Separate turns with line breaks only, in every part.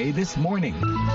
VOA This Morning.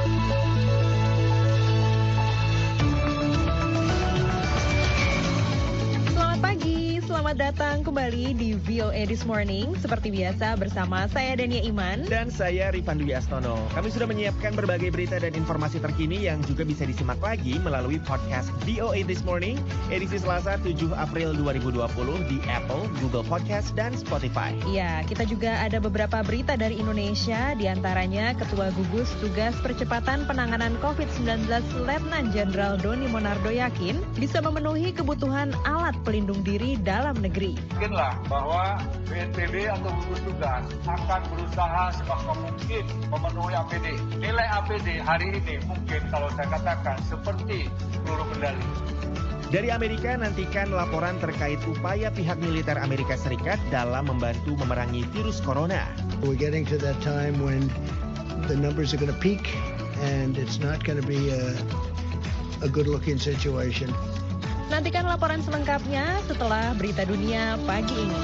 Selamat datang kembali di VOA This Morning. Seperti biasa bersama saya Dania Iman.
Dan saya Rifan Dwi Astono. Kami sudah menyiapkan berbagai berita dan informasi terkini yang juga bisa disimak lagi melalui podcast VOA This Morning edisi Selasa 7 April 2020 di Apple, Google Podcast, dan Spotify.
Ya, kita juga ada beberapa berita dari Indonesia, diantaranya Ketua Gugus Tugas Percepatan Penanganan COVID-19 Letnan Jenderal Doni Monardo yakin bisa memenuhi kebutuhan alat pelindung diri dalam negeri.
Yakinlah bahwa BNPB atau gugus tugas akan berusaha semaksimal mungkin memenuhi APD. Nilai APD hari ini mungkin kalau saya katakan seperti peluru kendali.
Dari Amerika, nantikan laporan terkait upaya pihak militer Amerika Serikat dalam membantu memerangi virus corona.
We're getting to that time when the numbers are going to peak and it's not going to be a good-looking situation.
Nantikan laporan selengkapnya setelah berita dunia pagi ini.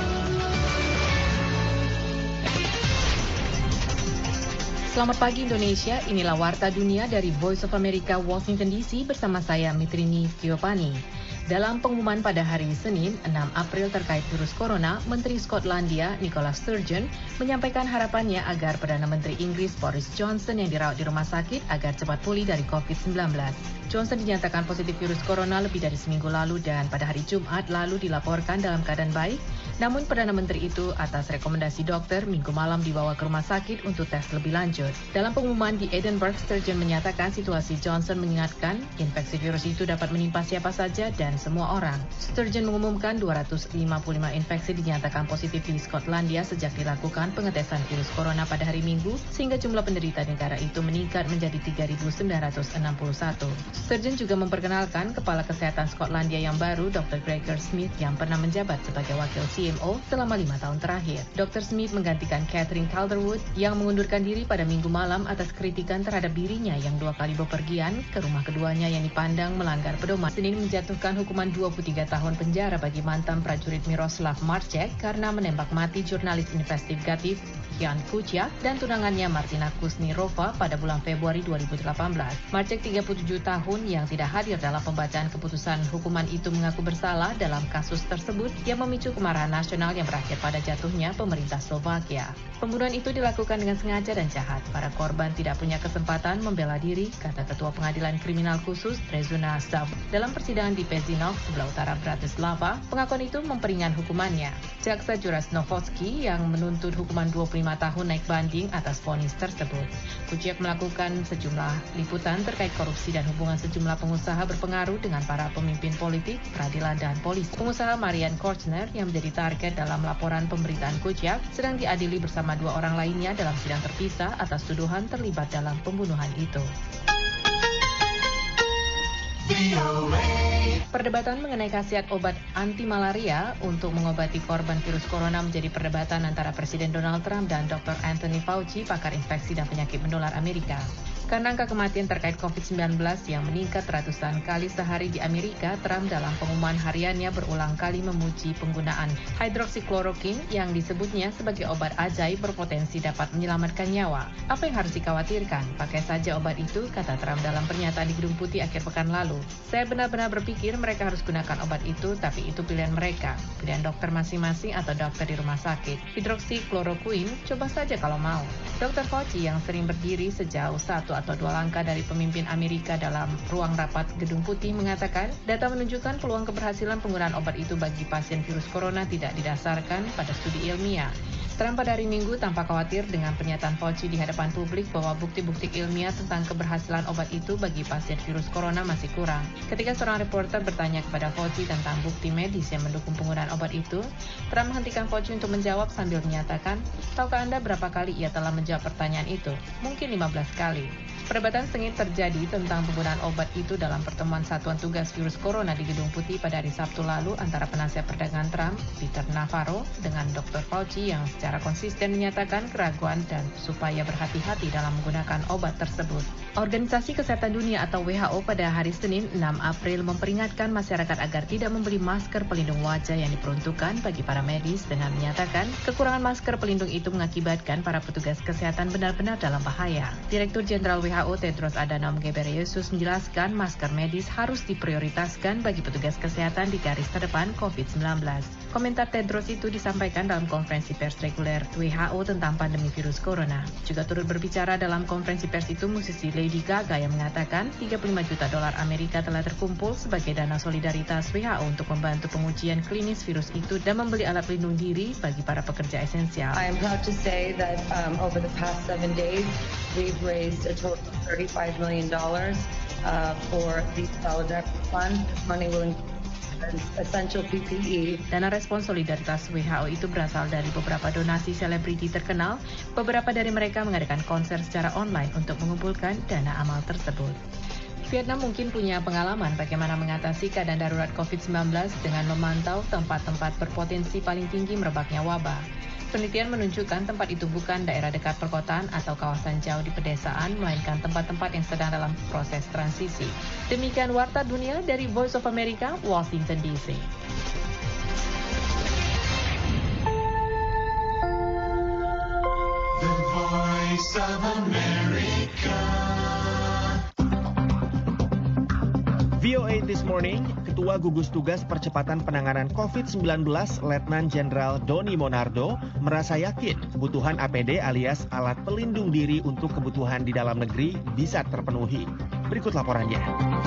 Selamat pagi Indonesia, inilah Warta Dunia dari Voice of America Washington DC bersama saya Mitrini Tiopani. Dalam pengumuman pada hari Senin, 6 April terkait virus corona, Menteri Skotlandia Nicola Sturgeon menyampaikan harapannya agar Perdana Menteri Inggris Boris Johnson yang dirawat di rumah sakit agar cepat pulih dari COVID-19. Johnson dinyatakan positif virus corona lebih dari seminggu lalu dan pada hari Jumat lalu dilaporkan dalam keadaan baik. Namun Perdana Menteri itu atas rekomendasi dokter Minggu malam dibawa ke rumah sakit untuk tes lebih lanjut. Dalam pengumuman di Edinburgh, Sturgeon menyatakan situasi Johnson mengingatkan infeksi virus itu dapat menimpa siapa saja dan semua orang. Sturgeon mengumumkan 255 infeksi dinyatakan positif di Skotlandia sejak dilakukan pengetesan virus corona pada hari Minggu, sehingga jumlah penderita negara itu meningkat menjadi 3.961. Sturgeon juga memperkenalkan Kepala Kesehatan Skotlandia yang baru, Dr. Gregor Smith, yang pernah menjabat sebagai wakil CMO selama 5 tahun terakhir. Dr. Smith menggantikan Catherine Calderwood yang mengundurkan diri pada Minggu malam atas kritikan terhadap dirinya yang 2 kali bepergian ke rumah keduanya yang dipandang melanggar pedoman. Senin menjatuhkan hukuman 23 tahun penjara bagi mantan prajurit Miroslav Marcek karena menembak mati jurnalis investigatif Jan Kuciak dan tunangannya Martina Kusnirova pada bulan Februari 2018. Marcek 37 tahun yang tidak hadir dalam pembacaan keputusan hukuman itu mengaku bersalah dalam kasus tersebut yang memicu kemarahan nasional yang berakhir pada jatuhnya pemerintah Slovakia. Pembunuhan itu dilakukan dengan sengaja dan jahat. Para korban tidak punya kesempatan membela diri, kata Ketua Pengadilan Kriminal Khusus Trezuna Zav. Dalam persidangan di Pezinok, sebelah utara Bratislava, pengakuan itu memperingan hukumannya. Jaksa Juras Novotsky yang menuntut hukuman 25 tahun naik banding atas vonis tersebut. Kuciak melakukan sejumlah liputan terkait korupsi dan hubungan sejumlah pengusaha berpengaruh dengan para pemimpin politik, peradilan, dan polisi. Pengusaha Marian Korchner yang menjadi target dalam laporan pemberitaan Kuciak sedang diadili bersama 2 orang lainnya dalam sidang terpisah atas tuduhan terlibat dalam pembunuhan itu. Perdebatan mengenai khasiat obat anti malaria untuk mengobati korban virus corona menjadi perdebatan antara Presiden Donald Trump dan Dr. Anthony Fauci, pakar infeksi dan penyakit menular Amerika. Karena angka kematian terkait COVID-19 yang meningkat ratusan kali sehari di Amerika, Trump dalam pengumuman hariannya berulang kali memuji penggunaan hidroksikloroquine yang disebutnya sebagai obat ajaib berpotensi dapat menyelamatkan nyawa. Apa yang harus dikhawatirkan? Pakai saja obat itu, kata Trump dalam pernyataan di Gedung Putih akhir pekan lalu. Saya benar-benar berpikir mereka harus gunakan obat itu, tapi itu pilihan mereka. Pilihan dokter masing-masing atau dokter di rumah sakit. Hidroksikloroquine, coba saja kalau mau. Dr. Fauci yang sering berdiri sejauh 1 atau 2 langkah dari pemimpin Amerika dalam ruang rapat Gedung Putih mengatakan data menunjukkan peluang keberhasilan penggunaan obat itu bagi pasien virus corona tidak didasarkan pada studi ilmiah. Trump pada hari Minggu tampak khawatir dengan pernyataan Fauci di hadapan publik bahwa bukti-bukti ilmiah tentang keberhasilan obat itu bagi pasien virus corona masih kurang. Ketika seorang reporter bertanya kepada Fauci tentang bukti medis yang mendukung penggunaan obat itu, Trump menghentikan Fauci untuk menjawab sambil menyatakan, "Tahukah Anda berapa kali ia telah menjawab pertanyaan itu? Mungkin 15 kali." Perdebatan sengit terjadi tentang penggunaan obat itu dalam pertemuan Satuan Tugas Virus Corona di Gedung Putih pada hari Sabtu lalu antara penasihat perdagangan Trump, Peter Navarro, dengan Dr. Fauci yang secara secara konsisten menyatakan keraguan dan supaya berhati-hati dalam menggunakan obat tersebut. Organisasi Kesehatan Dunia atau WHO pada hari Senin 6 April memperingatkan masyarakat agar tidak membeli masker pelindung wajah yang diperuntukkan bagi para medis dengan menyatakan kekurangan masker pelindung itu mengakibatkan para petugas kesehatan benar-benar dalam bahaya. Direktur Jenderal WHO Tedros Adhanom Ghebreyesus menjelaskan masker medis harus diprioritaskan bagi petugas kesehatan di garis terdepan COVID-19. Komentar Tedros itu disampaikan dalam konferensi pers reguler WHO tentang pandemi virus corona. Juga turut berbicara dalam konferensi pers itu musisi Lady Gaga yang mengatakan $35 juta Amerika telah terkumpul sebagai dana solidaritas WHO untuk membantu pengujian klinis virus itu dan membeli alat pelindung diri bagi para pekerja esensial.
I am proud to say that over the past 7 days, we've raised a total of $35 million for the Solidarity Fund. This money will include essential PPE.
Dana respons solidaritas WHO itu berasal dari beberapa donasi selebriti terkenal. Beberapa dari mereka mengadakan konser secara online untuk mengumpulkan dana amal tersebut. Vietnam mungkin punya pengalaman bagaimana mengatasi keadaan darurat COVID-19 dengan memantau tempat-tempat berpotensi paling tinggi merebaknya wabah. Penelitian menunjukkan tempat itu bukan daerah dekat perkotaan atau kawasan jauh di pedesaan, melainkan tempat-tempat yang sedang dalam proses transisi. Demikian Warta Dunia dari Voice of America, Washington DC.
The Voice of America.
VOA This Morning, Ketua Gugus Tugas Percepatan Penanganan COVID-19 Letnan Jenderal Doni Monardo merasa yakin kebutuhan APD alias alat pelindung diri untuk kebutuhan di dalam negeri bisa terpenuhi. Berikut laporannya.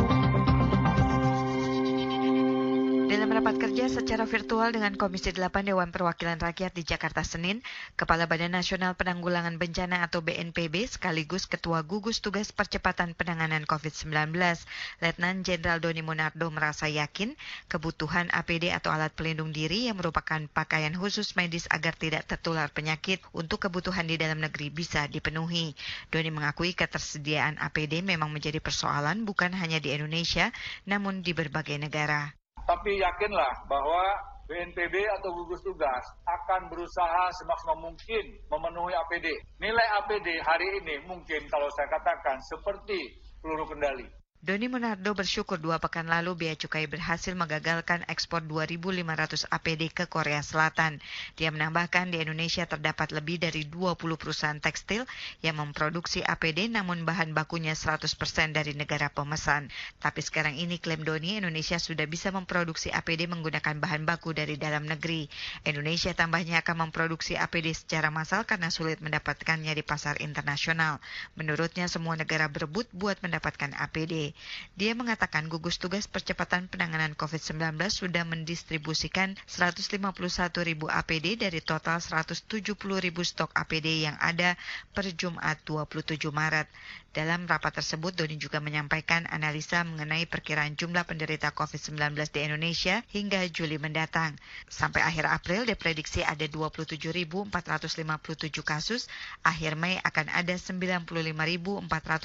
Dalam rapat kerja secara virtual dengan Komisi 8 Dewan Perwakilan Rakyat di Jakarta Senin, Kepala Badan Nasional Penanggulangan Bencana atau BNPB sekaligus Ketua Gugus Tugas Percepatan Penanganan COVID-19, Letnan Jenderal Doni Monardo merasa yakin kebutuhan APD atau alat pelindung diri yang merupakan pakaian khusus medis agar tidak tertular penyakit untuk kebutuhan di dalam negeri bisa dipenuhi. Doni mengakui ketersediaan APD memang menjadi persoalan bukan hanya di Indonesia, namun di berbagai negara.
Tapi yakinlah bahwa BNPB atau gugus tugas akan berusaha semaksimal mungkin memenuhi APD. Nilai APD hari ini mungkin kalau saya katakan seperti peluru kendali.
Doni Monardo bersyukur 2 pekan lalu Bea Cukai berhasil menggagalkan ekspor 2.500 APD ke Korea Selatan. Dia menambahkan di Indonesia terdapat lebih dari 20 perusahaan tekstil yang memproduksi APD namun bahan bakunya 100% dari negara pemesan. Tapi sekarang ini klaim Doni, Indonesia sudah bisa memproduksi APD menggunakan bahan baku dari dalam negeri. Indonesia tambahnya akan memproduksi APD secara massal karena sulit mendapatkannya di pasar internasional. Menurutnya semua negara berebut buat mendapatkan APD. Dia mengatakan gugus tugas percepatan penanganan COVID-19 sudah mendistribusikan 151.000 APD dari total 170.000 stok APD yang ada per Jumat 27 Maret. Dalam rapat tersebut, Doni juga menyampaikan analisa mengenai perkiraan jumlah penderita COVID-19 di Indonesia hingga Juli mendatang. Sampai akhir April diprediksi ada 27.457 kasus, akhir Mei akan ada 95.451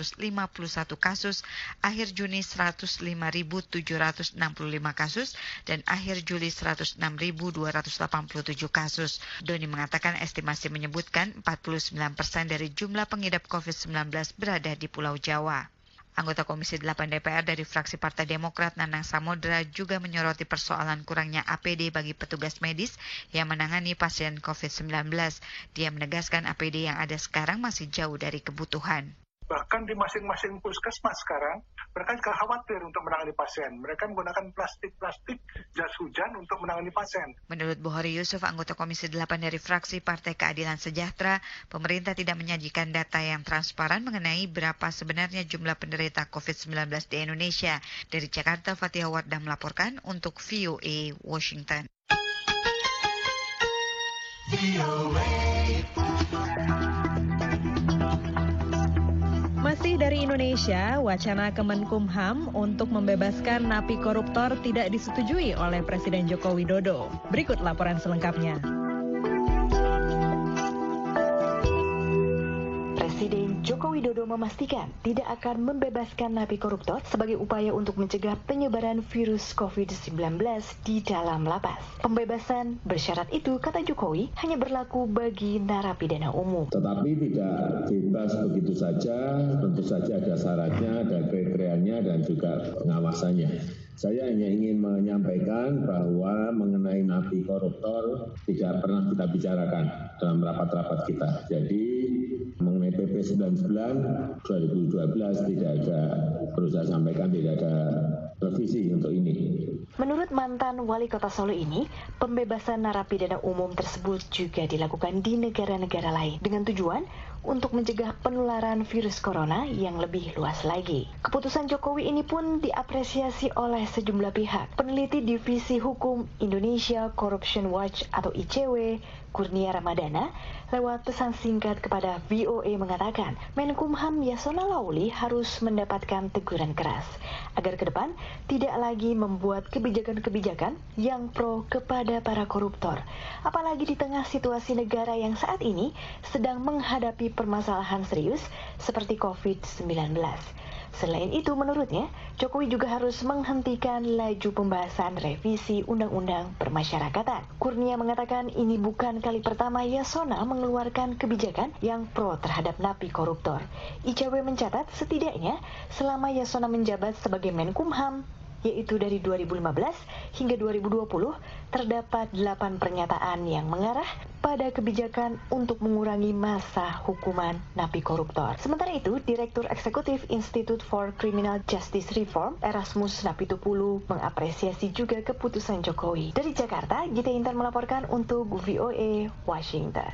kasus, akhir Juni 105.765 kasus, dan akhir Juli 106.287 kasus. Doni mengatakan estimasi menyebutkan 49% dari jumlah pengidap COVID-19 berada di Pulau Jawa. Anggota Komisi 8 DPR dari fraksi Partai Demokrat Nanang Samodra juga menyoroti persoalan kurangnya APD bagi petugas medis yang menangani pasien COVID-19. Dia menegaskan APD yang ada sekarang masih jauh dari kebutuhan.
Bahkan di masing-masing puskesmas sekarang, mereka juga khawatir untuk menangani pasien. Mereka menggunakan plastik jas hujan untuk menangani pasien.
Menurut Bukhari Yusuf, anggota Komisi 8 dari fraksi Partai Keadilan Sejahtera, pemerintah tidak menyajikan data yang transparan mengenai berapa sebenarnya jumlah penderita COVID-19 di Indonesia. Dari Jakarta, Fatihah Wardah melaporkan untuk VOA Washington.
Masih dari Indonesia, wacana Kemenkumham untuk membebaskan napi koruptor tidak disetujui oleh Presiden Joko Widodo. Berikut laporan selengkapnya.
Presiden Joko Widodo memastikan tidak akan membebaskan napi koruptor sebagai upaya untuk mencegah penyebaran virus COVID-19 di dalam lapas. Pembebasan bersyarat itu, kata Jokowi, hanya berlaku bagi narapidana umum.
Tetapi tidak bebas begitu saja, tentu saja ada syaratnya, ada kriterianya, dan juga pengawasannya. Saya hanya ingin menyampaikan bahwa mengenai napi koruptor tidak pernah kita bicarakan dalam rapat-rapat kita. Jadi mengenai PP 99 2012 tidak ada, perlu saya sampaikan, tidak ada revisi untuk ini.
Menurut mantan wali kota Solo ini, pembebasan narapidana umum tersebut juga dilakukan di negara-negara lain dengan tujuan untuk mencegah penularan virus corona yang lebih luas lagi. Keputusan Jokowi ini pun diapresiasi oleh sejumlah pihak. Peneliti Divisi Hukum Indonesia Corruption Watch atau ICW, Kurnia Ramadana, lewat pesan singkat kepada VOA mengatakan, Menkumham Yasona Lauli harus mendapatkan teguran keras agar ke depan tidak lagi membuat kebijakan-kebijakan yang pro kepada para koruptor. Apalagi di tengah situasi negara yang saat ini sedang menghadapi permasalahan serius seperti COVID-19. Selain itu, menurutnya, Jokowi juga harus menghentikan laju pembahasan revisi Undang-Undang Permasyarakatan. Kurnia mengatakan ini bukan kali pertama Yasona mengeluarkan kebijakan yang pro terhadap napi koruptor. ICW mencatat setidaknya selama Yasona menjabat sebagai Menkumham, yaitu dari 2015 hingga 2020, terdapat 8 pernyataan yang mengarah pada kebijakan untuk mengurangi masa hukuman napi koruptor. Sementara itu, Direktur Eksekutif Institute for Criminal Justice Reform, Erasmus Napitupulu, mengapresiasi juga keputusan Jokowi. Dari Jakarta, Gita Intan melaporkan untuk VOA Washington.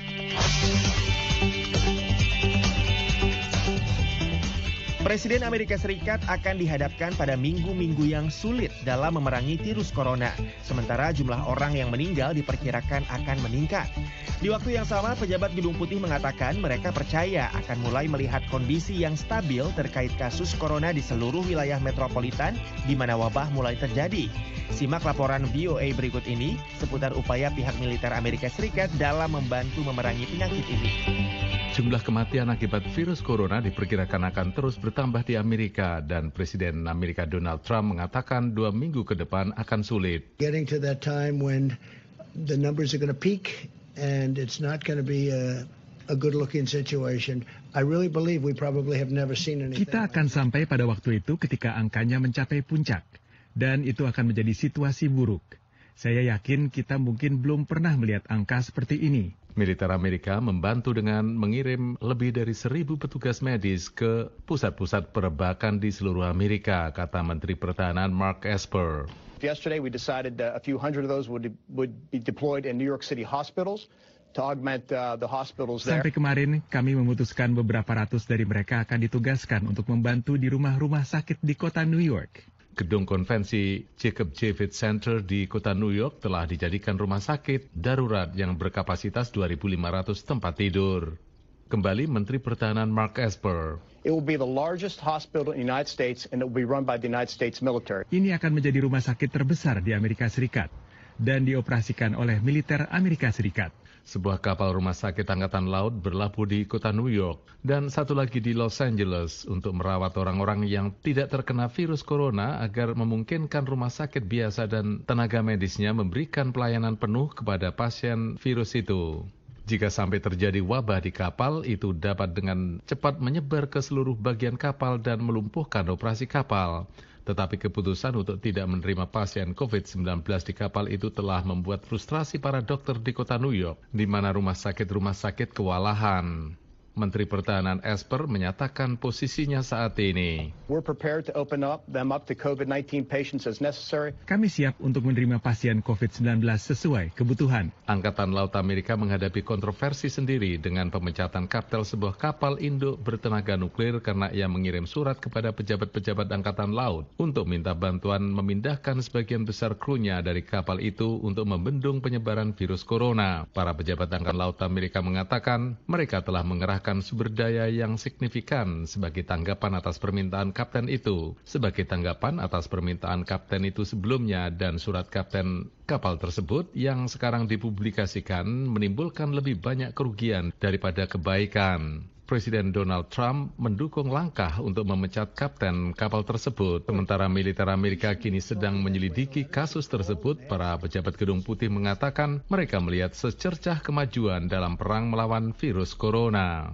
Presiden Amerika Serikat akan dihadapkan pada minggu-minggu yang sulit dalam memerangi virus corona. Sementara jumlah orang yang meninggal diperkirakan akan meningkat. Di waktu yang sama, pejabat Gedung Putih mengatakan mereka percaya akan mulai melihat kondisi yang stabil terkait kasus corona di seluruh wilayah metropolitan di mana wabah mulai terjadi. Simak laporan VOA berikut ini seputar upaya pihak militer Amerika Serikat dalam membantu memerangi penyakit ini.
Jumlah kematian akibat virus corona diperkirakan akan terus bertambah di Amerika dan Presiden Amerika Donald Trump mengatakan 2 minggu ke depan akan sulit.
Getting to that time when the numbers are going to peak and it's not going to be a good-looking situation. I really believe we probably have never seen anything.
Kita akan sampai pada waktu itu ketika angkanya mencapai puncak dan itu akan menjadi situasi buruk. Saya yakin kita mungkin belum pernah melihat angka seperti ini.
Militer Amerika membantu dengan mengirim lebih dari 1.000 petugas medis ke pusat-pusat perebakan di seluruh Amerika, kata Menteri Pertahanan Mark Esper.
Yesterday we decided a few hundred of those would be deployed in New York City hospitals to augment the hospitals there.
Sampai kemarin kami memutuskan beberapa ratus dari mereka akan ditugaskan untuk membantu di rumah-rumah sakit di kota New York.
Gedung konvensi Jacob Javits Center di kota New York telah dijadikan rumah sakit darurat yang berkapasitas 2.500 tempat tidur. Kembali Menteri Pertahanan Mark Esper.
It will be the largest hospital in the United States and it will be run by the United States military.
Ini akan menjadi rumah sakit terbesar di Amerika Serikat dan dioperasikan oleh militer Amerika Serikat.
Sebuah kapal rumah sakit angkatan laut berlabuh di kota New York dan satu lagi di Los Angeles untuk merawat orang-orang yang tidak terkena virus corona agar memungkinkan rumah sakit biasa dan tenaga medisnya memberikan pelayanan penuh kepada pasien virus itu. Jika sampai terjadi wabah di kapal, itu dapat dengan cepat menyebar ke seluruh bagian kapal dan melumpuhkan operasi kapal. Tetapi keputusan untuk tidak menerima pasien COVID-19 di kapal itu telah membuat frustrasi para dokter di kota New York, di mana rumah sakit kewalahan. Menteri Pertahanan Esper menyatakan posisinya saat ini.
We're prepared to open them up to COVID-19 patients as necessary.
Kami siap untuk menerima pasien COVID-19 sesuai kebutuhan.
Angkatan Laut Amerika menghadapi kontroversi sendiri dengan pemecatan kapten sebuah kapal induk bertenaga nuklir karena ia mengirim surat kepada pejabat-pejabat Angkatan Laut untuk minta bantuan memindahkan sebagian besar krunya dari kapal itu untuk membendung penyebaran virus corona. Para pejabat Angkatan Laut Amerika mengatakan mereka telah mengerahkan sumber daya yang signifikan sebagai tanggapan atas permintaan kapten itu. Sebagai tanggapan atas permintaan kapten itu sebelumnya dan surat kapten kapal tersebut yang sekarang dipublikasikan menimbulkan lebih banyak kerugian daripada kebaikan. Presiden Donald Trump mendukung langkah untuk memecat kapten kapal tersebut. Sementara militer Amerika kini sedang menyelidiki kasus tersebut, para pejabat Gedung Putih mengatakan mereka melihat secercah kemajuan dalam perang melawan virus corona.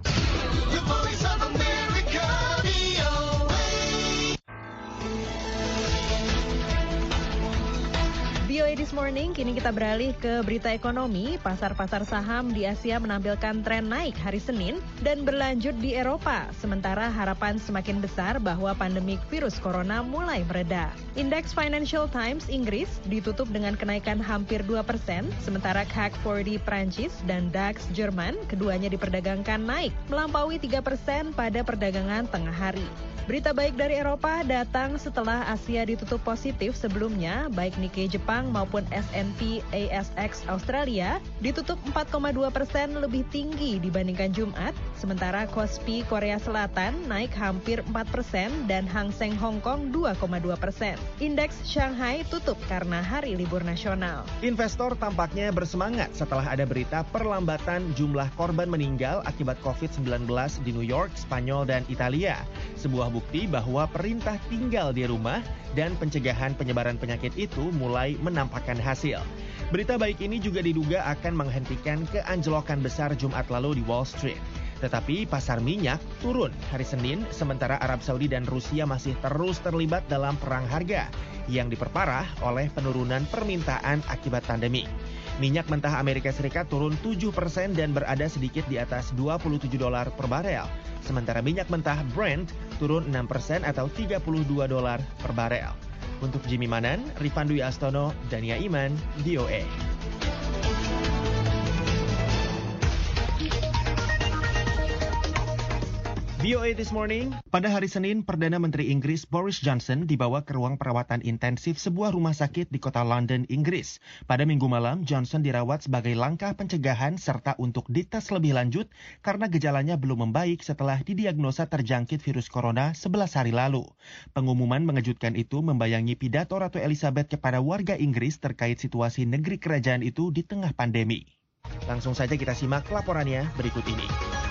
VOA This Morning, kini kita beralih ke berita ekonomi. Pasar-pasar saham di Asia menampilkan tren naik hari Senin dan berlanjut di Eropa. Sementara harapan semakin besar bahwa pandemik virus corona mulai mereda. Indeks Financial Times Inggris ditutup dengan kenaikan hampir 2%, sementara CAC 40 Prancis dan DAX Jerman keduanya diperdagangkan naik, melampaui 3% pada perdagangan tengah hari. Berita baik dari Eropa datang setelah Asia ditutup positif sebelumnya, baik Nikkei Jepang maupun S&P ASX Australia ditutup 4,2% lebih tinggi dibandingkan Jumat, sementara Kospi Korea Selatan naik hampir 4% dan Hang Seng Hong Kong 2,2%. Indeks Shanghai tutup karena hari libur nasional.
Investor tampaknya bersemangat setelah ada berita perlambatan jumlah korban meninggal akibat COVID-19 di New York, Spanyol, dan Italia. Sebuah bukti bahwa perintah tinggal di rumah dan pencegahan penyebaran penyakit itu mulai menampakkan hasil. Berita baik ini juga diduga akan menghentikan keanjlokan besar Jumat lalu di Wall Street. Tetapi pasar minyak turun hari Senin, sementara Arab Saudi dan Rusia masih terus terlibat dalam perang harga yang diperparah oleh penurunan permintaan akibat pandemi. Minyak mentah Amerika Serikat turun 7% dan berada sedikit di atas $27 per barel. Sementara minyak mentah Brent turun 6% atau $32 per barel. Untuk Jimmy Manan, Rifan Dwi Astono, Dania Iman, VOA. VOA This Morning, pada hari Senin, Perdana Menteri Inggris Boris Johnson dibawa ke ruang perawatan intensif sebuah rumah sakit di kota London, Inggris. Pada Minggu malam, Johnson dirawat sebagai langkah pencegahan serta untuk dites lebih lanjut karena gejalanya belum membaik setelah didiagnosa terjangkit virus corona 11 hari lalu. Pengumuman mengejutkan itu membayangi pidato Ratu Elizabeth kepada warga Inggris terkait situasi negeri kerajaan itu di tengah pandemi. Langsung saja kita simak laporannya berikut ini.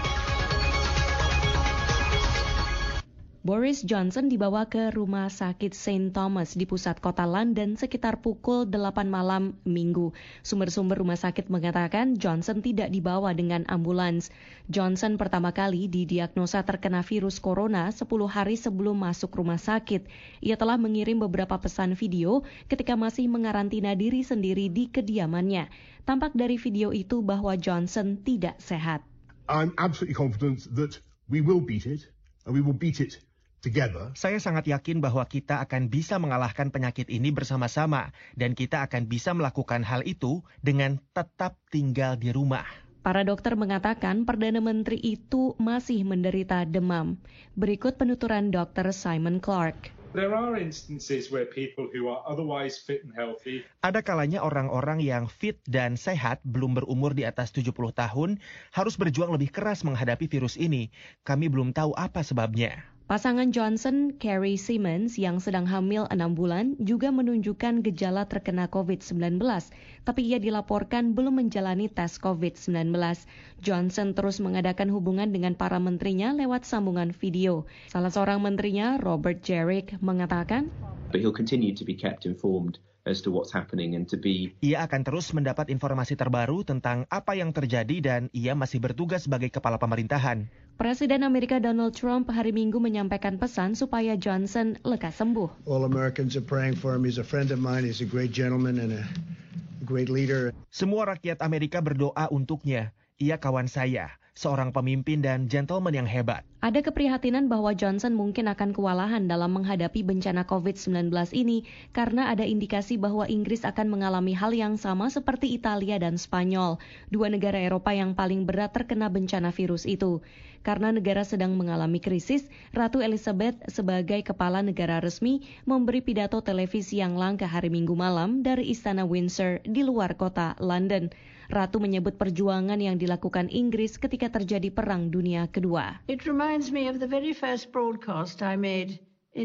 Boris Johnson dibawa ke rumah sakit St. Thomas di pusat kota London sekitar pukul 8 malam Minggu. Sumber-sumber rumah sakit mengatakan Johnson tidak dibawa dengan ambulans. Johnson pertama kali didiagnosa terkena virus corona 10 hari sebelum masuk rumah sakit. Ia telah mengirim beberapa pesan video ketika masih mengarantina diri sendiri di kediamannya. Tampak dari video itu bahwa Johnson tidak sehat.
I'm absolutely confident that we will beat it, and we will beat it together.
Saya sangat yakin bahwa kita akan bisa mengalahkan penyakit ini bersama-sama dan kita akan bisa melakukan hal itu dengan tetap tinggal di rumah.
Para dokter mengatakan Perdana Menteri itu masih menderita demam. Berikut penuturan Dr. Simon Clark.
There are instances where people who are otherwise fit and healthy.
Ada kalanya orang-orang yang fit dan sehat belum berumur di atas 70 tahun harus berjuang lebih keras menghadapi virus ini. Kami belum tahu apa sebabnya.
Pasangan Johnson, Carrie Simmons, yang sedang hamil 6 bulan, juga menunjukkan gejala terkena COVID-19, tapi ia dilaporkan belum menjalani tes COVID-19. Johnson terus mengadakan hubungan dengan para menterinya lewat sambungan video. Salah seorang menterinya, Robert Jerrick, mengatakan,
But he'll continue to be kept informed as to what's happening and to be.
Ia akan terus mendapat informasi terbaru tentang apa yang terjadi dan ia masih bertugas sebagai kepala pemerintahan.
Presiden Amerika Donald Trump hari Minggu menyampaikan pesan supaya Johnson lekas sembuh.
All Americans are praying for him. He's a friend of mine. He's a great gentleman and a great leader.
Semua rakyat Amerika berdoa untuknya. Ia kawan saya, seorang pemimpin dan gentleman yang hebat.
Ada keprihatinan bahwa Johnson mungkin akan kewalahan dalam menghadapi bencana COVID-19 ini karena ada indikasi bahwa Inggris akan mengalami hal yang sama seperti Italia dan Spanyol, dua negara Eropa yang paling berat terkena bencana virus itu. Karena negara sedang mengalami krisis, Ratu Elizabeth sebagai kepala negara resmi memberi pidato televisi yang langka hari Minggu malam dari Istana Windsor di luar kota London. Ratu menyebut perjuangan yang dilakukan Inggris ketika terjadi Perang Dunia Kedua.
It reminds me of the very first broadcast I made in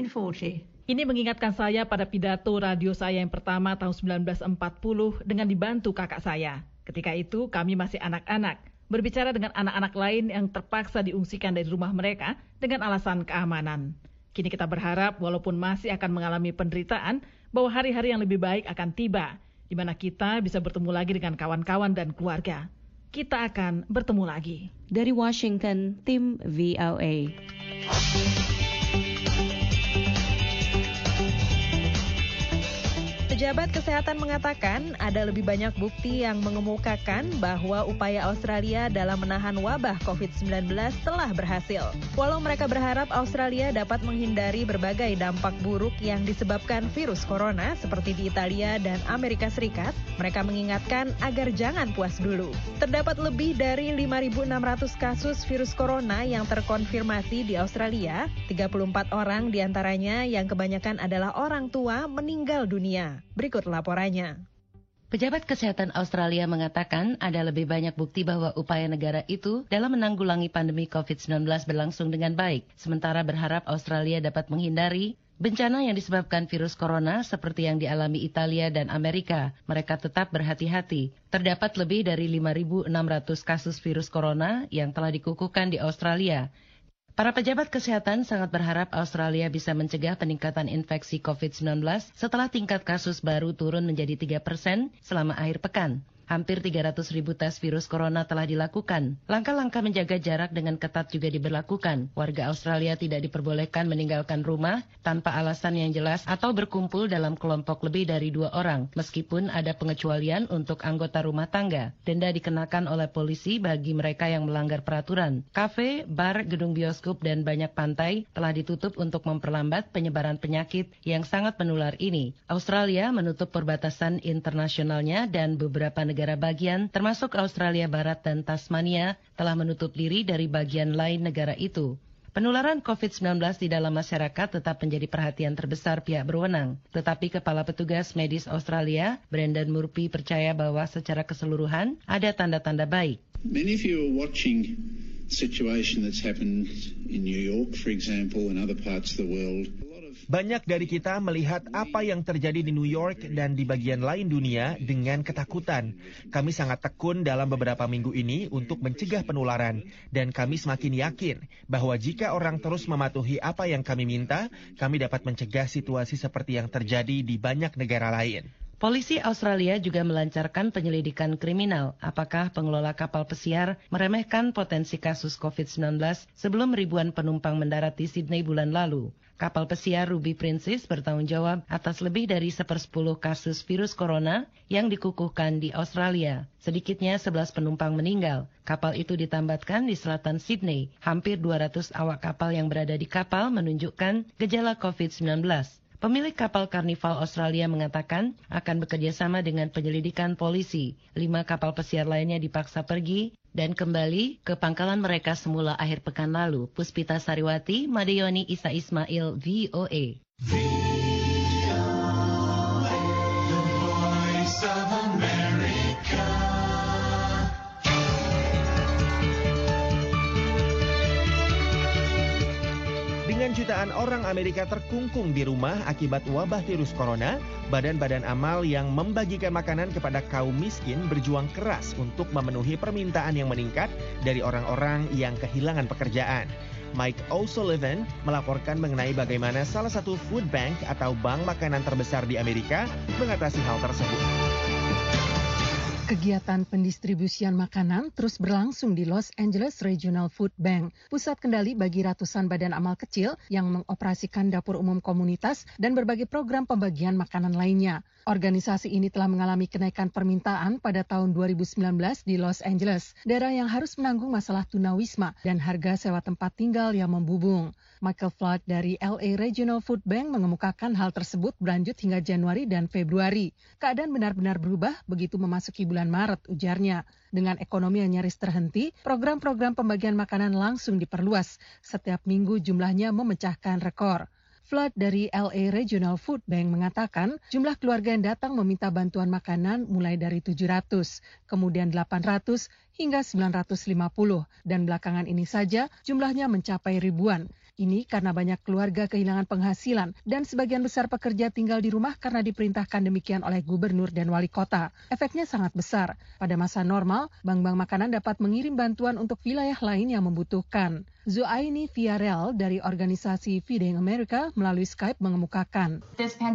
1940.
Ini mengingatkan saya pada pidato radio saya yang pertama tahun 1940 dengan dibantu kakak saya. Ketika itu kami masih anak-anak. berbicara dengan anak-anak lain yang terpaksa diungsikan dari rumah mereka dengan alasan keamanan. Kini kita berharap walaupun masih akan mengalami penderitaan, bahwa hari-hari yang lebih baik akan tiba, di mana kita bisa bertemu lagi dengan kawan-kawan dan keluarga. Kita akan bertemu lagi.
Dari Washington, tim VOA.
Pejabat kesehatan mengatakan ada lebih banyak bukti yang mengemukakan bahwa upaya Australia dalam menahan wabah COVID-19 telah berhasil. Walau mereka berharap Australia dapat menghindari berbagai dampak buruk yang disebabkan virus corona seperti di Italia dan Amerika Serikat, mereka mengingatkan agar jangan puas dulu. Terdapat lebih dari 5.600 kasus virus corona yang terkonfirmasi di Australia, 34 orang diantaranya yang kebanyakan adalah orang tua meninggal dunia. Berikut laporannya.
Pejabat Kesehatan Australia mengatakan ada lebih banyak bukti bahwa upaya negara itu dalam menanggulangi pandemi COVID-19 berlangsung dengan baik, sementara berharap Australia dapat menghindari bencana yang disebabkan virus corona seperti yang dialami Italia dan Amerika. Mereka tetap berhati-hati. Terdapat lebih dari 5.600 kasus virus corona yang telah dikukuhkan di Australia. Para pejabat kesehatan sangat berharap Australia bisa mencegah peningkatan infeksi COVID-19 setelah tingkat kasus baru turun menjadi 3% selama akhir pekan. Hampir 300.000 tes virus corona telah dilakukan. Langkah-langkah menjaga jarak dengan ketat juga diberlakukan. Warga Australia tidak diperbolehkan meninggalkan rumah tanpa alasan yang jelas atau berkumpul dalam kelompok lebih dari 2 orang, meskipun ada pengecualian untuk anggota rumah tangga. Denda dikenakan oleh polisi bagi mereka yang melanggar peraturan. Kafe, bar, gedung bioskop, dan banyak pantai telah ditutup untuk memperlambat penyebaran penyakit yang sangat menular ini. Australia menutup perbatasan internasionalnya dan beberapa negara bagian, termasuk Australia Barat dan Tasmania, telah menutup diri dari bagian lain negara itu. Penularan COVID-19 di dalam masyarakat tetap menjadi perhatian terbesar pihak berwenang. Tetapi Kepala Petugas Medis Australia, Brendan Murphy, percaya bahwa secara keseluruhan ada tanda-tanda baik.
Many of you are watching the situation that's happened in New York, for example, and other parts of the world.
Banyak dari kita melihat apa yang terjadi di New York dan di bagian lain dunia dengan ketakutan. Kami sangat tekun dalam beberapa minggu ini untuk mencegah penularan. Dan kami semakin yakin bahwa jika orang terus mematuhi apa yang kami minta, kami dapat mencegah situasi seperti yang terjadi di banyak negara lain.
Polisi Australia juga melancarkan penyelidikan kriminal. Apakah pengelola kapal pesiar meremehkan potensi kasus COVID-19 sebelum ribuan penumpang mendarat di Sydney bulan lalu? Kapal pesiar Ruby Princess bertanggung jawab atas lebih dari 1/10 kasus virus corona yang dikukuhkan di Australia. Sedikitnya 11 penumpang meninggal. Kapal itu ditambatkan di selatan Sydney. Hampir 200 awak kapal yang berada di kapal menunjukkan gejala COVID-19. Pemilik kapal Carnival Australia mengatakan akan bekerjasama dengan penyelidikan polisi. 5 kapal pesiar lainnya dipaksa pergi dan kembali ke pangkalan mereka semula akhir pekan lalu. Puspita Sariwati, Madeyoni Isa Ismail, VOA.
Dengan jutaan orang Amerika terkungkung di rumah akibat wabah virus corona, badan-badan amal yang membagikan makanan kepada kaum miskin berjuang keras untuk memenuhi permintaan yang meningkat dari orang-orang yang kehilangan pekerjaan. Mike O'Sullivan melaporkan mengenai bagaimana salah satu food bank atau bank makanan terbesar di Amerika mengatasi hal tersebut.
Kegiatan pendistribusian makanan terus berlangsung di Los Angeles Regional Food Bank, pusat kendali bagi ratusan badan amal kecil yang mengoperasikan dapur umum komunitas dan berbagai program pembagian makanan lainnya. Organisasi ini telah mengalami kenaikan permintaan pada tahun 2019 di Los Angeles, daerah yang harus menanggung masalah tunawisma dan harga sewa tempat tinggal yang membubung. Michael Flood dari LA Regional Food Bank mengemukakan hal tersebut berlanjut hingga Januari dan Februari. Keadaan benar-benar berubah begitu memasuki bulan Maret, ujarnya. Dengan ekonomi yang nyaris terhenti, program-program pembagian makanan langsung diperluas. Setiap minggu jumlahnya memecahkan rekor. Flood dari LA Regional Food Bank mengatakan jumlah keluarga yang datang meminta bantuan makanan mulai dari 700, kemudian 800 hingga 950, dan belakangan ini saja jumlahnya mencapai ribuan. Ini karena banyak keluarga kehilangan penghasilan dan sebagian besar pekerja tinggal di rumah karena diperintahkan demikian oleh gubernur dan wali kota. Efeknya sangat besar. Pada masa normal, bank-bank makanan dapat mengirim bantuan untuk wilayah lain yang membutuhkan. Zuaini Villarreal dari organisasi Feeding America melalui Skype mengemukakan.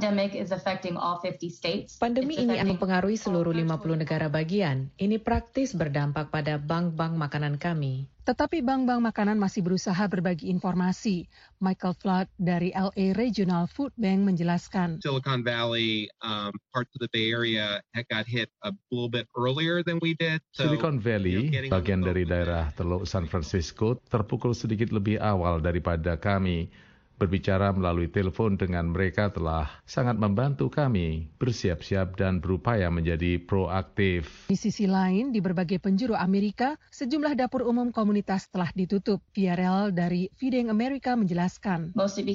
Pandemi ini akan mempengaruhi seluruh 50 negara bagian. Ini praktis berdampak pada bank-bank makanan kami.
Tetapi bank-bank makanan masih berusaha berbagi informasi. Michael Flood dari LA Regional Food Bank menjelaskan.
Silicon Valley, parts of the Bay Area got hit a little bit earlier than we did.
Silicon Valley, bagian dari daerah Teluk San Francisco, terpukul sedikit lebih awal daripada kami. Berbicara melalui telepon dengan mereka telah sangat membantu kami bersiap-siap dan berupaya menjadi proaktif.
Di sisi lain, di berbagai penjuru Amerika, sejumlah dapur umum komunitas telah ditutup. Villarreal dari Feeding America menjelaskan.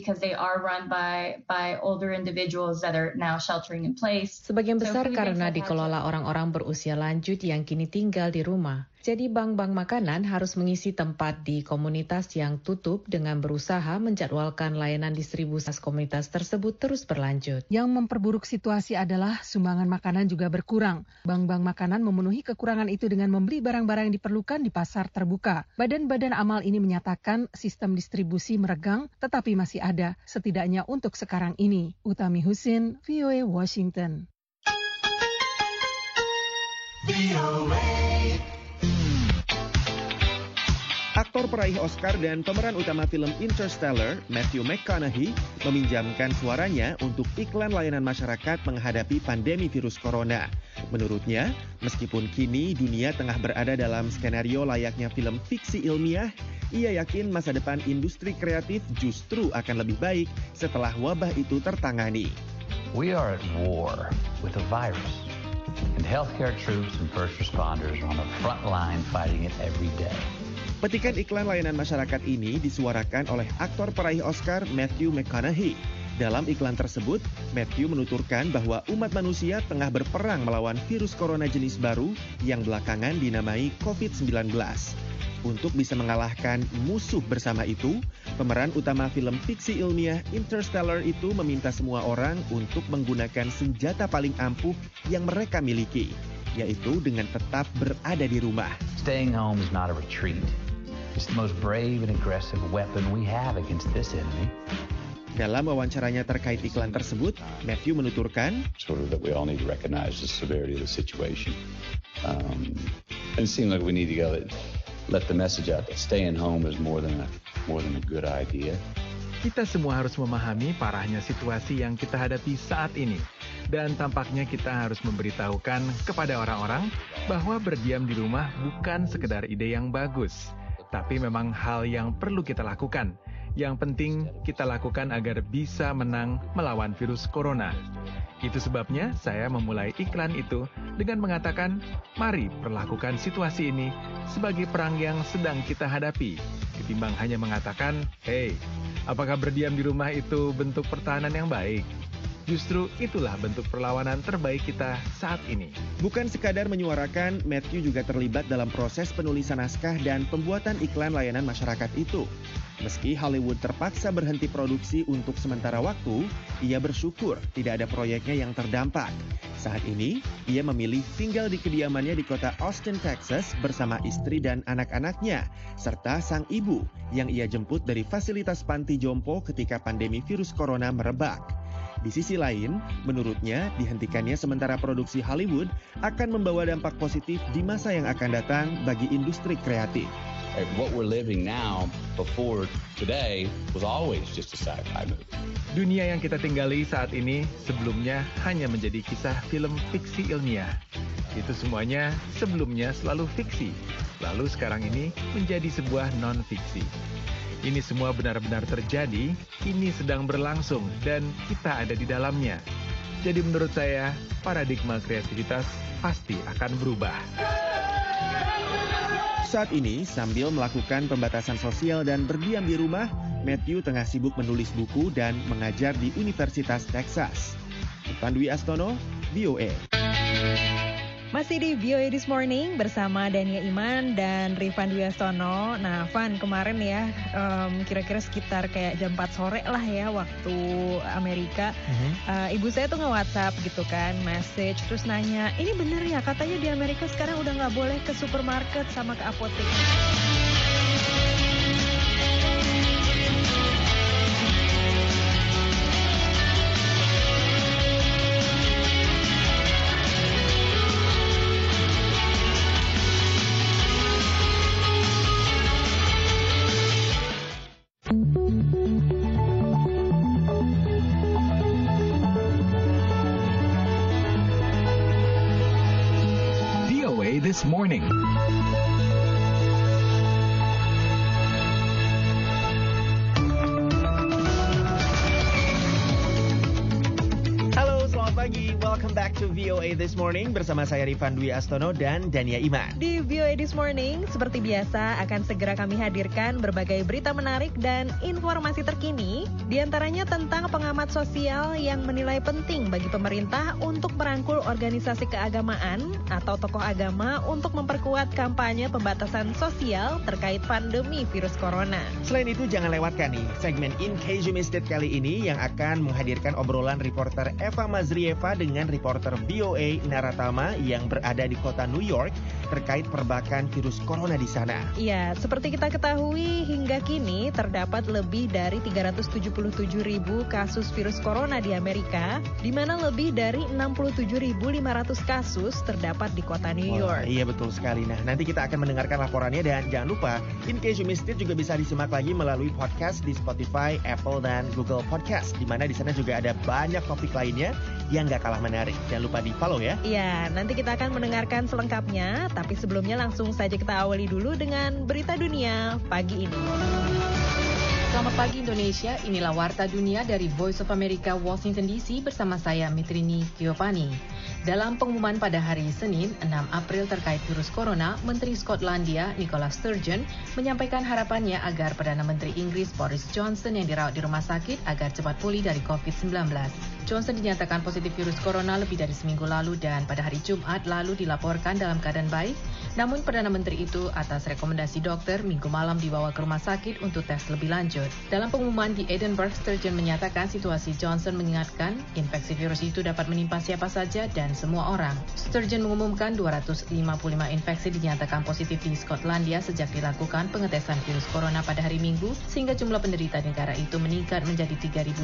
Sebagian besar karena dikelola orang-orang berusia lanjut yang kini tinggal di rumah. Jadi bank-bank makanan harus mengisi tempat di komunitas yang tutup dengan berusaha menjadwalkan layanan distribusi komunitas tersebut terus berlanjut.
Yang memperburuk situasi adalah sumbangan makanan juga berkurang. Bank-bank makanan memenuhi kekurangan itu dengan membeli barang-barang yang diperlukan di pasar terbuka. Badan-badan amal ini menyatakan sistem distribusi meregang tetapi masih ada, setidaknya untuk sekarang ini. Utami Husin, VOA Washington.
Aktor peraih Oscar dan pemeran utama film Interstellar, Matthew McConaughey, meminjamkan suaranya untuk iklan layanan masyarakat menghadapi pandemi virus corona. Menurutnya, meskipun kini dunia tengah berada dalam skenario layaknya film fiksi ilmiah, ia yakin masa depan industri kreatif justru akan lebih baik setelah wabah itu tertangani.
We are at war with a virus, and healthcare troops and first responders are on the front line fighting it every day.
Petikan iklan layanan masyarakat ini disuarakan oleh aktor peraih Oscar Matthew McConaughey. Dalam iklan tersebut, Matthew menuturkan bahwa umat manusia tengah berperang melawan virus corona jenis baru yang belakangan dinamai COVID-19. Untuk bisa mengalahkan musuh bersama itu, pemeran utama film fiksi ilmiah Interstellar itu meminta semua orang untuk menggunakan senjata paling ampuh yang mereka miliki, yaitu dengan tetap berada di rumah.
Staying home is not a retreat. It's the most brave and aggressive weapon we have against this enemy.
Dalam wawancaranya terkait iklan tersebut, Matthew menuturkan,
sort of that we all need to recognize the severity of the situation. And it seems like we need to let the message out that staying home is more than a good idea.
Kita semua harus memahami parahnya situasi yang kita hadapi saat ini. Dan tampaknya kita harus memberitahukan kepada orang-orang bahwa berdiam di rumah bukan sekedar ide yang bagus, tapi memang hal yang perlu kita lakukan. Yang penting kita lakukan agar bisa menang melawan virus corona. Itu sebabnya saya memulai iklan itu dengan mengatakan, mari perlakukan situasi ini sebagai perang yang sedang kita hadapi, ketimbang hanya mengatakan, hey, apakah berdiam di rumah itu bentuk pertahanan yang baik? Justru itulah bentuk perlawanan terbaik kita saat ini.
Bukan sekadar menyuarakan, Matthew juga terlibat dalam proses penulisan naskah dan pembuatan iklan layanan masyarakat itu. Meski Hollywood terpaksa berhenti produksi untuk sementara waktu, ia bersyukur tidak ada proyeknya yang terdampak. Saat ini, ia memilih tinggal di kediamannya di kota Austin, Texas bersama istri dan anak-anaknya, serta sang ibu yang ia jemput dari fasilitas panti jompo ketika pandemi virus corona merebak. Di sisi lain, menurutnya dihentikannya sementara produksi Hollywood akan membawa dampak positif di masa yang akan datang bagi industri kreatif.
What we're living now before today was always just a sci-fi movie.
Dunia yang kita tinggali saat ini sebelumnya hanya menjadi kisah film fiksi ilmiah. Itu semuanya sebelumnya selalu fiksi, lalu sekarang ini menjadi sebuah non-fiksi. Ini semua benar-benar terjadi, ini sedang berlangsung, dan kita ada di dalamnya. Jadi menurut saya, paradigma kreativitas pasti akan berubah.
Saat ini, sambil melakukan pembatasan sosial dan berdiam di rumah, Matthew tengah sibuk menulis buku dan mengajar di Universitas Texas. Utan Dwi Astono, VOA.
Masih di VOA This Morning bersama Dania Iman dan Rifan Dwi Astono. Nah, Van, kemarin ya kira-kira sekitar kayak jam 4 sore lah ya waktu Amerika. Ibu saya tuh nge-WhatsApp gitu kan, message terus nanya, ini bener ya katanya di Amerika sekarang udah nggak boleh ke supermarket sama ke apotek.
This morning.
Halo, selamat pagi. Welcome back to VOA This Morning bersama saya Rifan Dwi Astono dan Dania Iman.
Di VOA This Morning, seperti biasa akan segera kami hadirkan berbagai berita menarik dan informasi terkini, diantaranya tentang pengamat sosial yang menilai penting bagi pemerintah untuk merangkul organisasi keagamaan atau tokoh agama untuk memperkuat kampanye pembatasan sosial terkait pandemi virus corona.
Selain itu, jangan lewatkan nih segmen In Case You Missed It kali ini yang akan menghadirkan obrolan reporter Eva Mazrieva dengan reporter VOA Naratama yang berada di kota New York terkait perbakan virus corona di sana.
Iya, seperti kita ketahui hingga kini terdapat lebih dari 377.000 kasus virus corona di Amerika, di mana lebih dari 67.500 kasus terdapat di kota New York.
Iya, betul sekali. Nah, nanti kita akan mendengarkan laporannya dan jangan lupa In Case You Missed It juga bisa disimak lagi melalui podcast di Spotify, Apple, dan Google Podcast, di mana di sana juga ada banyak topik lainnya yang gak kalah menarik. Jangan lupa di-follow ya.
Iya, nanti kita akan mendengarkan selengkapnya, tapi sebelumnya langsung saja kita awali dulu dengan berita dunia pagi ini.
Selamat pagi Indonesia, inilah Warta Dunia dari Voice of America, Washington DC bersama saya Mitrini Giovanni. Dalam pengumuman pada hari Senin, 6 April terkait virus corona, Menteri Skotlandia Nicola Sturgeon menyampaikan harapannya agar Perdana Menteri Inggris Boris Johnson yang dirawat di rumah sakit agar cepat pulih dari COVID-19. Johnson dinyatakan positif virus corona lebih dari seminggu lalu dan pada hari Jumat lalu dilaporkan dalam keadaan baik. Namun Perdana Menteri itu atas rekomendasi dokter Minggu malam dibawa ke rumah sakit untuk tes lebih lanjut. Dalam pengumuman di Edinburgh, Sturgeon menyatakan situasi Johnson mengingatkan infeksi virus itu dapat menimpa siapa saja dan semua orang. Sturgeon mengumumkan 255 infeksi dinyatakan positif di Skotlandia sejak dilakukan pengetesan virus corona pada hari Minggu, sehingga jumlah penderita negara itu meningkat menjadi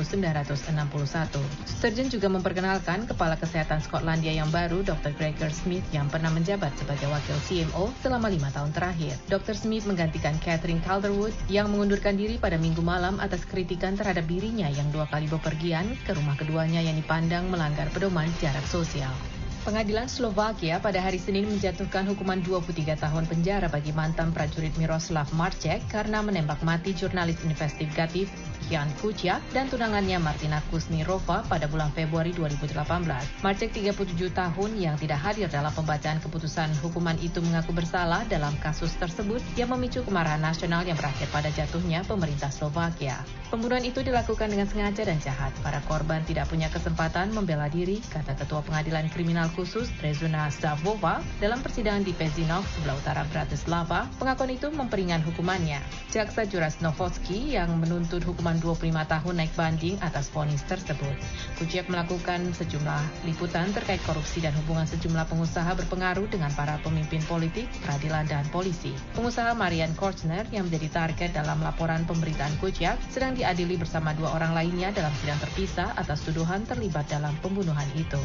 3.961. Sturgeon juga memperkenalkan Kepala Kesehatan Skotlandia yang baru, Dr. Gregor Smith, yang pernah menjabat sebagai wakil CMO selama 5 tahun terakhir. Dr. Smith menggantikan Catherine Calderwood yang mengundurkan diri pada Minggu malam atas kritikan terhadap dirinya yang 2 kali bepergian ke rumah keduanya yang dipandang melanggar pedoman jarak sosial. Pengadilan Slovakia pada hari Senin menjatuhkan hukuman 23 tahun penjara bagi mantan prajurit Miroslav Marček karena menembak mati jurnalis investigatif Jan Kuciak dan tunangannya Martina Kusnirova pada bulan Februari 2018. Marček 37 tahun yang tidak hadir dalam pembacaan keputusan hukuman itu mengaku bersalah dalam kasus tersebut yang memicu kemarahan nasional yang berakhir pada jatuhnya pemerintah Slovakia. Pembunuhan itu dilakukan dengan sengaja dan jahat. Para korban tidak punya kesempatan membela diri, kata Ketua Pengadilan Kriminal Khusus Rezuna Stavova dalam persidangan di Pezinov, sebelah utara Bratislava. Pengakuan itu memperingan hukumannya. Jaksa Juras Novotsky yang menuntut hukuman 25 tahun naik banding atas vonis tersebut. Kuciak melakukan sejumlah liputan terkait korupsi dan hubungan sejumlah pengusaha berpengaruh dengan para pemimpin politik, peradilan, dan polisi. Pengusaha Marian Korchner yang menjadi target dalam laporan pemberitaan Kuciak sedang diadili bersama 2 orang lainnya dalam sidang terpisah atas tuduhan terlibat dalam pembunuhan itu.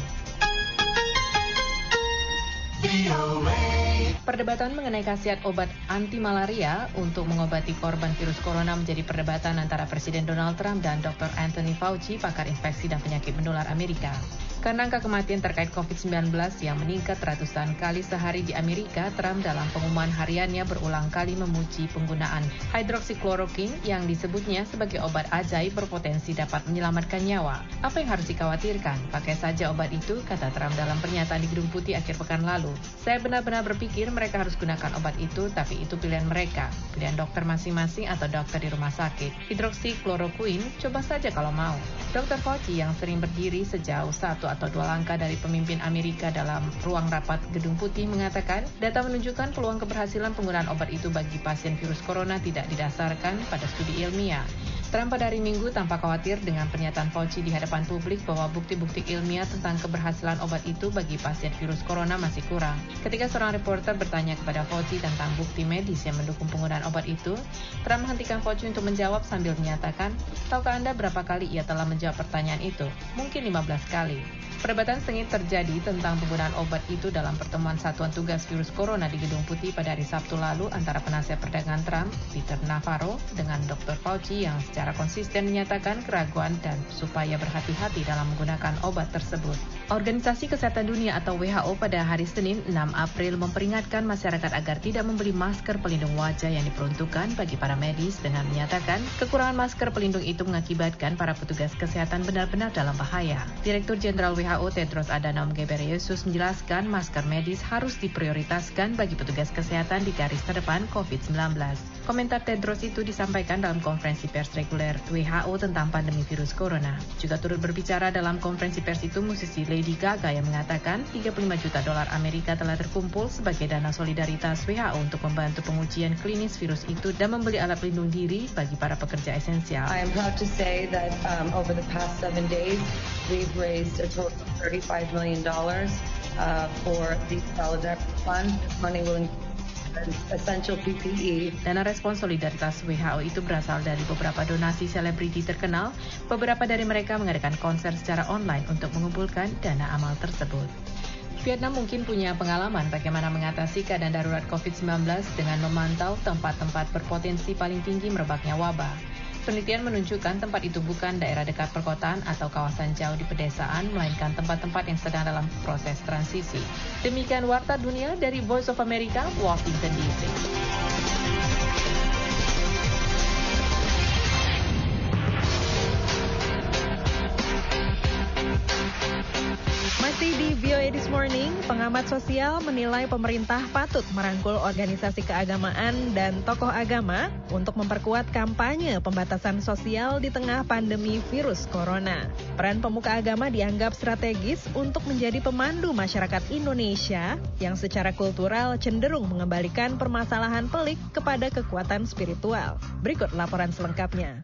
Perdebatan mengenai khasiat obat anti malaria untuk mengobati korban virus corona menjadi perdebatan antara Presiden Donald Trump dan Dr. Anthony Fauci, pakar infeksi dan penyakit menular Amerika. Karena angka kematian terkait COVID-19 yang meningkat ratusan kali sehari di Amerika, Trump dalam pengumuman hariannya berulang kali memuji penggunaan hydroxychloroquine yang disebutnya sebagai obat ajaib berpotensi dapat menyelamatkan nyawa. Apa yang harus dikhawatirkan? Pakai saja obat itu, kata Trump dalam pernyataan di Gedung Putih akhir pekan lalu. Saya benar-benar berpikir mereka harus gunakan obat itu, tapi itu pilihan mereka. Pilihan dokter masing-masing atau dokter di rumah sakit. Hydroxychloroquine, coba saja kalau mau. Dr. Fauci yang sering berdiri sejauh 1 atau 2 langkah dari pemimpin Amerika dalam ruang rapat Gedung Putih mengatakan data menunjukkan peluang keberhasilan penggunaan obat itu bagi pasien virus corona tidak didasarkan pada studi ilmiah. Trump pada hari Minggu tampak khawatir dengan pernyataan Fauci di hadapan publik bahwa bukti-bukti ilmiah tentang keberhasilan obat itu bagi pasien virus corona masih kurang. Ketika seorang reporter bertanya kepada Fauci tentang bukti medis yang mendukung penggunaan obat itu, Trump menghentikan Fauci untuk menjawab sambil menyatakan, "Tahukah Anda berapa kali ia telah menjawab pertanyaan itu? Mungkin 15 kali." Perdebatan sengit terjadi tentang penggunaan obat itu dalam pertemuan Satuan Tugas Virus Corona di Gedung Putih pada hari Sabtu lalu antara penasihat perdagangan Trump, Peter Navarro, dengan Dr. Fauci yang secara konsisten menyatakan keraguan dan supaya berhati-hati dalam menggunakan obat tersebut. Organisasi Kesehatan Dunia atau WHO pada hari Senin 6 April memperingatkan masyarakat agar tidak membeli masker pelindung wajah yang diperuntukkan bagi para medis dengan menyatakan kekurangan masker pelindung itu mengakibatkan para petugas kesehatan benar-benar dalam bahaya. Direktur Jenderal WHO Tedros Adhanom Ghebreyesus menjelaskan masker medis harus diprioritaskan bagi petugas kesehatan di garis terdepan COVID-19. Komentar Tedros itu disampaikan dalam konferensi pers reguler WHO tentang pandemi virus corona. Juga turut berbicara dalam konferensi pers itu musisi Lady Gaga yang mengatakan $35 juta Amerika telah terkumpul sebagai dana solidaritas WHO untuk membantu pengujian klinis virus itu dan membeli alat pelindung diri bagi para pekerja esensial.
I am proud to say that over the past 7 days, we've raised a total of $35 million for the Solidarity Fund. Money will essential PPE.
Dana respons solidaritas WHO itu berasal dari beberapa donasi selebriti terkenal. Beberapa dari mereka mengadakan konser secara online untuk mengumpulkan dana amal tersebut. Vietnam mungkin punya pengalaman bagaimana mengatasi keadaan darurat COVID-19 dengan memantau tempat-tempat berpotensi paling tinggi merebaknya wabah. Penelitian menunjukkan tempat itu bukan daerah dekat perkotaan atau kawasan jauh di pedesaan, melainkan tempat-tempat yang sedang dalam proses transisi. Demikian Warta Dunia dari Voice of America, Washington DC.
Masih di VOA This Morning, pengamat sosial menilai pemerintah patut merangkul organisasi keagamaan dan tokoh agama untuk memperkuat kampanye pembatasan sosial di tengah pandemi virus corona. Peran pemuka agama dianggap strategis untuk menjadi pemandu masyarakat Indonesia yang secara kultural cenderung mengembalikan permasalahan pelik kepada kekuatan spiritual. Berikut laporan selengkapnya.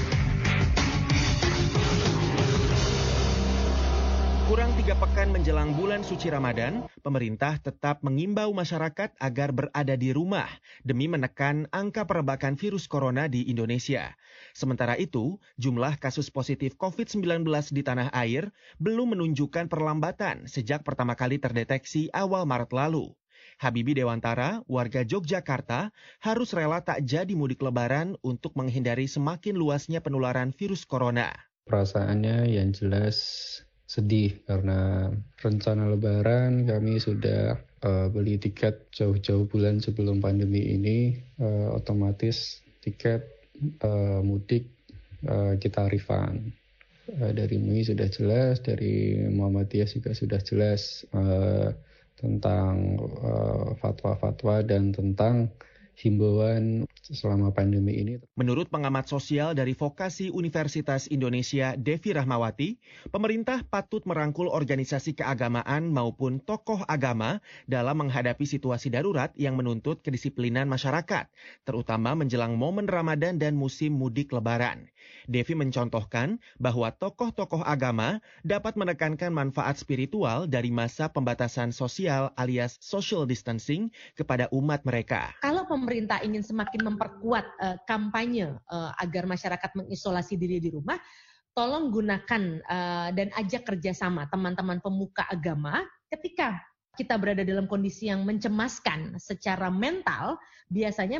Kurang 3 pekan menjelang bulan suci Ramadan, pemerintah tetap mengimbau masyarakat agar berada di rumah demi menekan angka perebakan virus corona di Indonesia. Sementara itu, jumlah kasus positif COVID-19 di tanah air belum menunjukkan perlambatan sejak pertama kali terdeteksi awal Maret lalu. Habibie Dewantara, warga Yogyakarta, harus rela tak jadi mudik lebaran untuk menghindari semakin luasnya penularan virus corona.
Perasaannya yang jelas sedih karena rencana lebaran kami sudah beli tiket jauh-jauh bulan sebelum pandemi ini, otomatis tiket mudik kita refund. Dari MUI sudah jelas, dari Muhammadiyah juga sudah jelas tentang fatwa-fatwa dan tentang himbauan selama pandemi ini.
Menurut pengamat sosial dari Vokasi Universitas Indonesia, Devi Rahmawati, pemerintah patut merangkul organisasi keagamaan maupun tokoh agama dalam menghadapi situasi darurat yang menuntut kedisiplinan masyarakat, terutama menjelang momen Ramadan dan musim mudik Lebaran. Devi mencontohkan bahwa tokoh-tokoh agama dapat menekankan manfaat spiritual dari masa pembatasan sosial alias social distancing kepada umat mereka.
Kalau pemerintah ingin semakin memperkuat kampanye agar masyarakat mengisolasi diri di rumah, tolong gunakan dan ajak kerjasama teman-teman pemuka agama. Ketika kita berada dalam kondisi yang mencemaskan secara mental, biasanya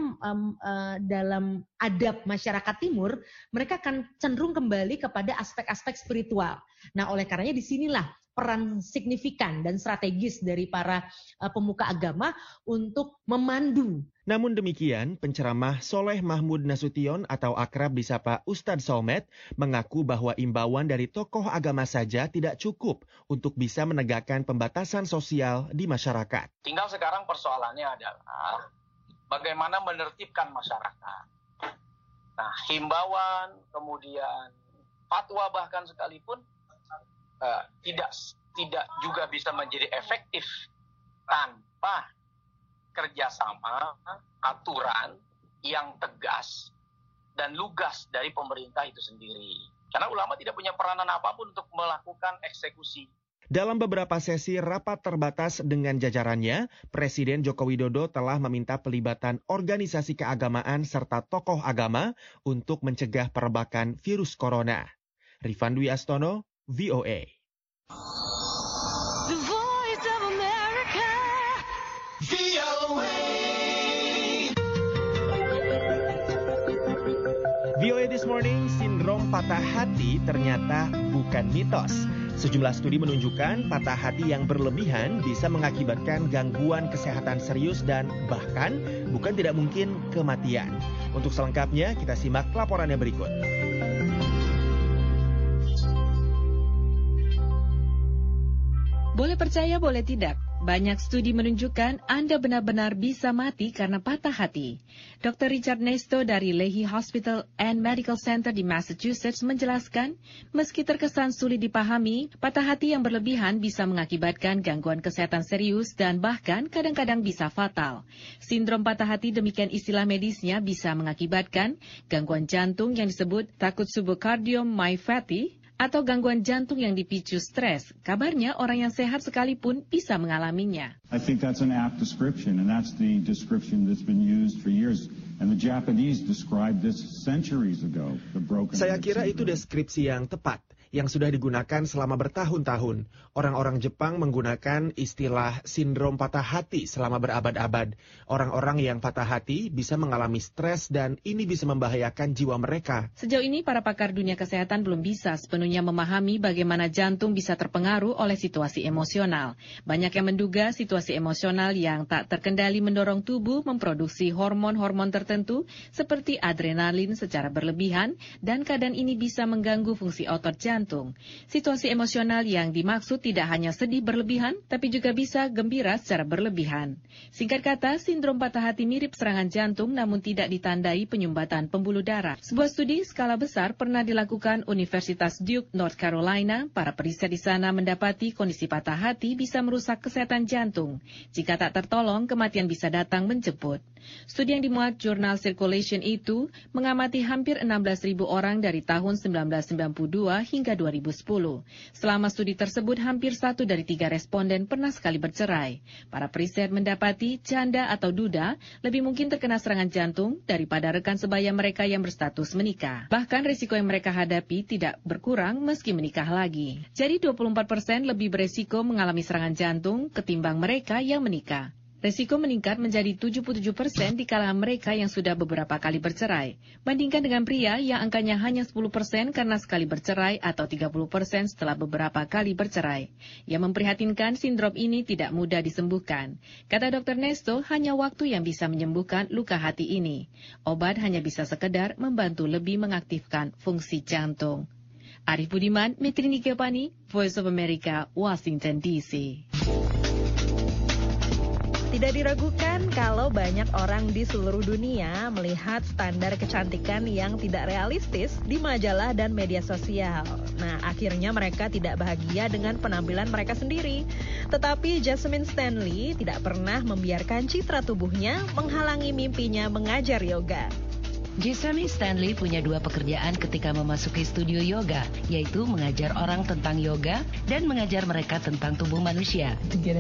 dalam adab masyarakat timur, mereka akan cenderung kembali kepada aspek-aspek spiritual. Nah, oleh karenanya disinilah peran signifikan dan strategis dari para pemuka agama untuk memandu.
Namun demikian, penceramah Soleh Mahmud Nasution atau akrab disapa Ustadz Solmed mengaku bahwa imbauan dari tokoh agama saja tidak cukup untuk bisa menegakkan pembatasan sosial di masyarakat.
Tinggal sekarang persoalannya adalah bagaimana menertibkan masyarakat. Nah, himbauan, kemudian fatwa bahkan sekalipun tidak tidak juga bisa menjadi efektif tanpa kerjasama, aturan yang tegas dan lugas dari pemerintah itu sendiri. Karena ulama tidak punya peranan apapun untuk melakukan eksekusi.
Dalam beberapa sesi rapat terbatas dengan jajarannya, Presiden Joko Widodo telah meminta pelibatan organisasi keagamaan serta tokoh agama untuk mencegah perebakan virus corona. Rifan Dwi Astono, VOA.
The Voice of America, VOA.
VOA This Morning, sindrom patah hati ternyata bukan mitos. Sejumlah studi menunjukkan patah hati yang berlebihan bisa mengakibatkan gangguan kesehatan serius dan bahkan bukan tidak mungkin kematian. Untuk selengkapnya kita simak laporannya berikut.
Boleh percaya, boleh tidak. Banyak studi menunjukkan Anda benar-benar bisa mati karena patah hati. Dr. Richard Nesto dari Leahy Hospital and Medical Center di Massachusetts menjelaskan, meski terkesan sulit dipahami, patah hati yang berlebihan bisa mengakibatkan gangguan kesehatan serius dan bahkan kadang-kadang bisa fatal. Sindrom patah hati, demikian istilah medisnya, bisa mengakibatkan gangguan jantung yang disebut takut subocardiomyopathy, atau gangguan jantung yang dipicu stres. Kabarnya orang yang sehat sekalipun bisa mengalaminya.
I think that's an apt description, and that's the description that's been used for years. And the Japanese described this centuries ago. The broken.
Saya kira itu deskripsi yang tepat, yang sudah digunakan selama bertahun-tahun. Orang-orang Jepang menggunakan istilah sindrom patah hati selama berabad-abad. Orang-orang yang patah hati bisa mengalami stres dan ini bisa membahayakan jiwa mereka.
Sejauh ini para pakar dunia kesehatan belum bisa sepenuhnya memahami bagaimana jantung bisa terpengaruh oleh situasi emosional. Banyak yang menduga situasi emosional yang tak terkendali mendorong tubuh memproduksi hormon-hormon tertentu seperti adrenalin secara berlebihan dan keadaan ini bisa mengganggu fungsi otot jantung. Situasi emosional yang dimaksud tidak hanya sedih berlebihan, tapi juga bisa gembira secara berlebihan. Singkat kata, sindrom patah hati mirip serangan jantung namun tidak ditandai penyumbatan pembuluh darah. Sebuah studi skala besar pernah dilakukan Universitas Duke, North Carolina. Para periset di sana mendapati kondisi patah hati bisa merusak kesehatan jantung. Jika tak tertolong, kematian bisa datang menjemput. Studi yang dimuat jurnal Circulation itu mengamati hampir 16.000 orang dari tahun 1992 hingga 2010. Selama studi tersebut, hampir 1 dari 3 responden pernah sekali bercerai. Para periset mendapati janda atau duda lebih mungkin terkena serangan jantung daripada rekan sebaya mereka yang berstatus menikah. Bahkan risiko yang mereka hadapi tidak berkurang meski menikah lagi. Jadi 24% lebih beresiko mengalami serangan jantung ketimbang mereka yang menikah. Resiko meningkat menjadi 77% di kalangan mereka yang sudah beberapa kali bercerai. Bandingkan dengan pria yang angkanya hanya 10% karena sekali bercerai atau 30% setelah beberapa kali bercerai. Yang memprihatinkan, sindrom ini tidak mudah disembuhkan. Kata Dr. Nesto, hanya waktu yang bisa menyembuhkan luka hati ini. Obat hanya bisa sekedar membantu lebih mengaktifkan fungsi jantung. Arif Budiman, Mitrini Kepani, Voice of America, Washington DC.
Tidak diragukan kalau banyak orang di seluruh dunia melihat standar kecantikan yang tidak realistis di majalah dan media sosial. Nah, akhirnya mereka tidak bahagia dengan penampilan mereka sendiri. Tetapi Jasmine Stanley tidak pernah membiarkan citra tubuhnya menghalangi mimpinya mengajar yoga.
Jasmine Stanley punya 2 pekerjaan ketika memasuki studio yoga, yaitu mengajar orang tentang yoga dan mengajar mereka tentang tubuh manusia.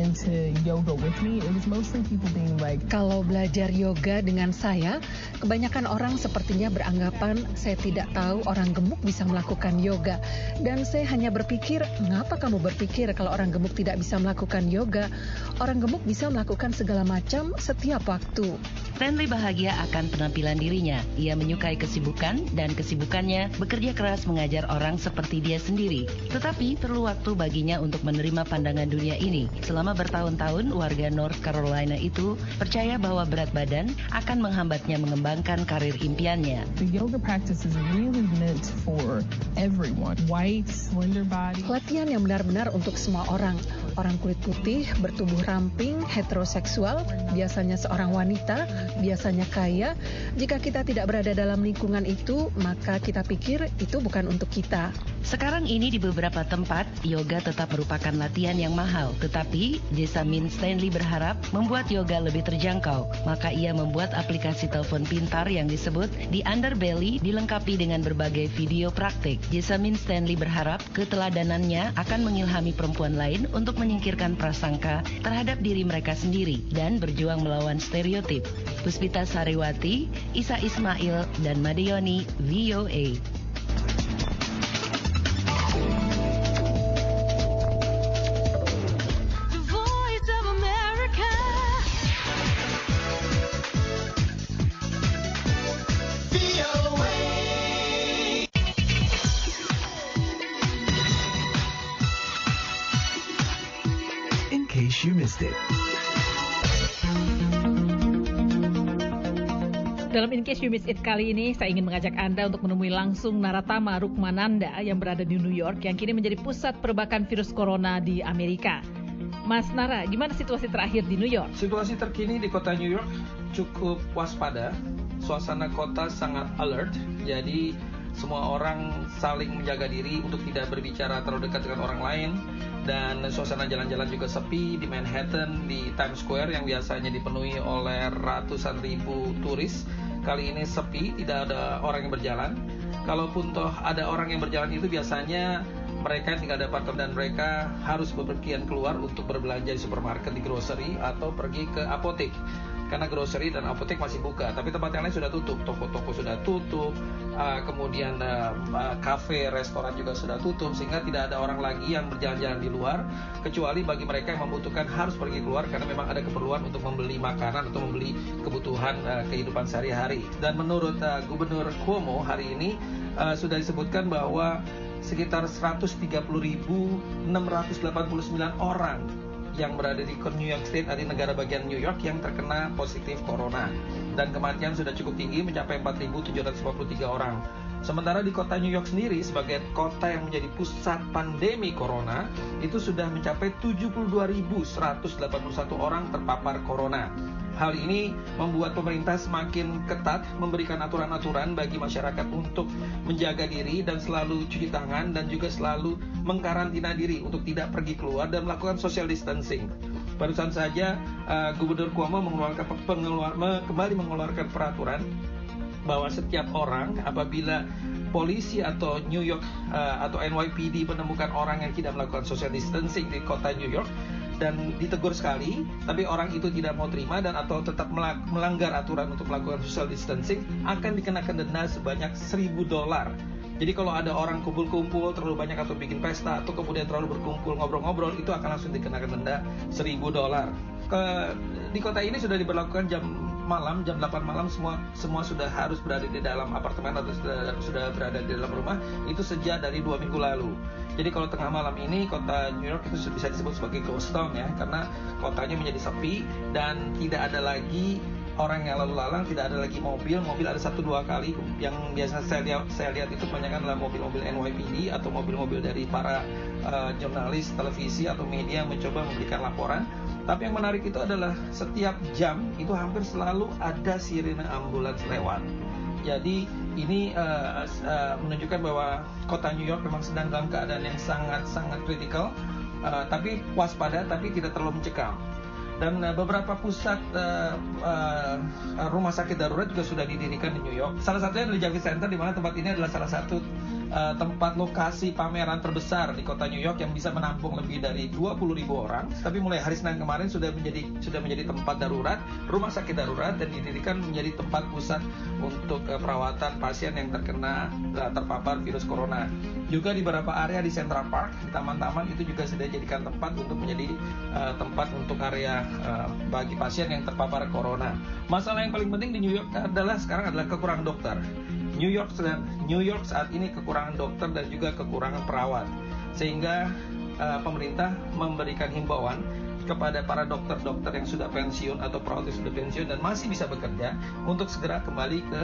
Kalau belajar yoga dengan saya, kebanyakan orang sepertinya beranggapan saya tidak tahu orang gemuk bisa melakukan yoga. Dan saya hanya berpikir, mengapa kamu berpikir kalau orang gemuk tidak bisa melakukan yoga? Orang gemuk bisa melakukan segala macam setiap waktu.
Stanley bahagia akan penampilan dirinya. Ia menyukai kesibukan dan kesibukannya bekerja keras mengajar orang seperti dia sendiri. Tetapi perlu waktu baginya untuk menerima pandangan dunia ini. Selama bertahun-tahun, warga North Carolina itu percaya bahwa berat badan akan menghambatnya mengembangkan karir impiannya.
The yoga practice is really meant for everyone. White, slender body.
Latihan yang benar-benar untuk semua orang. orang kulit putih, bertubuh ramping, heteroseksual, biasanya seorang wanita, biasanya kaya. Jika kita tidak berada dalam lingkungan itu, maka kita pikir itu bukan untuk kita.
Sekarang ini di beberapa tempat, yoga tetap merupakan latihan yang mahal. Tetapi, Jessamine Stanley berharap membuat yoga lebih terjangkau. Maka ia membuat aplikasi telepon pintar yang disebut The Underbelly dilengkapi dengan berbagai video praktik. Jessamine Stanley berharap keteladanannya akan mengilhami perempuan lain untuk menyingkirkan prasangka terhadap diri mereka sendiri dan berjuang melawan stereotip. Puspita Sariwati, Isa Ismail, dan Madeyoni, VOA.
You missed it.
Dalam In Case You Missed It kali ini, saya ingin mengajak Anda untuk menemui langsung Naratama Rukmananda yang berada di New York, yang kini menjadi pusat perbakan virus corona di Amerika. Mas Nara, gimana situasi terakhir di New York?
Situasi terkini di kota New York cukup waspada. Suasana kota sangat alert, jadi semua orang saling menjaga diri untuk tidak berbicara terlalu dekat dengan orang lain. Dan suasana jalan-jalan juga sepi di Manhattan, di Times Square yang biasanya dipenuhi oleh ratusan ribu turis. Kali ini sepi, tidak ada orang yang berjalan. Kalaupun toh ada orang yang berjalan itu biasanya mereka yang tinggal di apartemen dan mereka harus bepergian keluar untuk berbelanja di supermarket, di grocery, atau pergi ke apotek. Karena grocery dan apotek masih buka, tapi tempat yang lain sudah tutup, toko-toko sudah tutup, kemudian kafe, restoran juga sudah tutup, sehingga tidak ada orang lagi yang berjalan-jalan di luar, kecuali bagi mereka yang membutuhkan harus pergi keluar karena memang ada keperluan untuk membeli makanan atau membeli kebutuhan kehidupan sehari-hari. Dan menurut Gubernur Cuomo hari ini sudah disebutkan bahwa sekitar 130.689 orang yang berada di New York State, di negara bagian New York yang terkena positif corona. Dan kematian sudah cukup tinggi mencapai 4.753 orang. Sementara di kota New York sendiri sebagai kota yang menjadi pusat pandemi corona, itu sudah mencapai 72.181 orang terpapar corona. Hal ini membuat pemerintah semakin ketat memberikan aturan-aturan bagi masyarakat untuk menjaga diri dan selalu cuci tangan dan juga selalu mengkarantina diri untuk tidak pergi keluar dan melakukan social distancing. Barusan saja Gubernur Cuomo kembali mengeluarkan peraturan bahwa setiap orang apabila polisi atau New York atau NYPD menemukan orang yang tidak melakukan social distancing di kota New York dan ditegur sekali, tapi orang itu tidak mau terima dan atau tetap melanggar aturan untuk melakukan social distancing, akan dikenakan denda sebanyak $1.000. Jadi kalau ada orang kumpul-kumpul terlalu banyak atau bikin pesta atau kemudian terlalu berkumpul ngobrol-ngobrol, itu akan langsung dikenakan denda $1.000. Di kota ini sudah diberlakukan jam 8 malam semua sudah harus berada di dalam apartemen atau sudah berada di dalam rumah, itu sejak dari 2 minggu lalu. Jadi kalau tengah malam ini kota New York itu bisa disebut sebagai ghost town ya, karena kotanya menjadi sepi dan tidak ada lagi orang yang lalu lalang, tidak ada lagi mobil ada 1-2 kali yang biasa saya lihat itu kebanyakan adalah mobil-mobil NYPD atau mobil-mobil dari para jurnalis televisi atau media yang mencoba memberikan laporan. Tapi yang menarik itu adalah setiap jam itu hampir selalu ada sirine ambulans lewat. Jadi ini menunjukkan bahwa kota New York memang sedang dalam keadaan yang sangat-sangat kritikal, tapi waspada tapi tidak terlalu mencekam. Dan beberapa pusat rumah sakit darurat juga sudah didirikan di New York. Salah satunya adalah Javits Center, di mana tempat ini adalah salah satu tempat lokasi pameran terbesar di kota New York yang bisa menampung lebih dari 20.000 orang. Tapi mulai hari Senin kemarin sudah menjadi tempat darurat, rumah sakit darurat, dan didirikan menjadi tempat pusat untuk perawatan pasien yang terpapar virus corona. Juga di beberapa area di Central Park, di taman-taman itu juga sudah dijadikan tempat untuk menjadi tempat untuk area bagi pasien yang terpapar corona. Masalah yang paling penting di New York sekarang adalah kekurangan dokter. New York saat ini kekurangan dokter dan juga kekurangan perawat, sehingga pemerintah memberikan himbauan kepada para dokter-dokter yang sudah pensiun atau perawat yang sudah pensiun dan masih bisa bekerja untuk segera kembali ke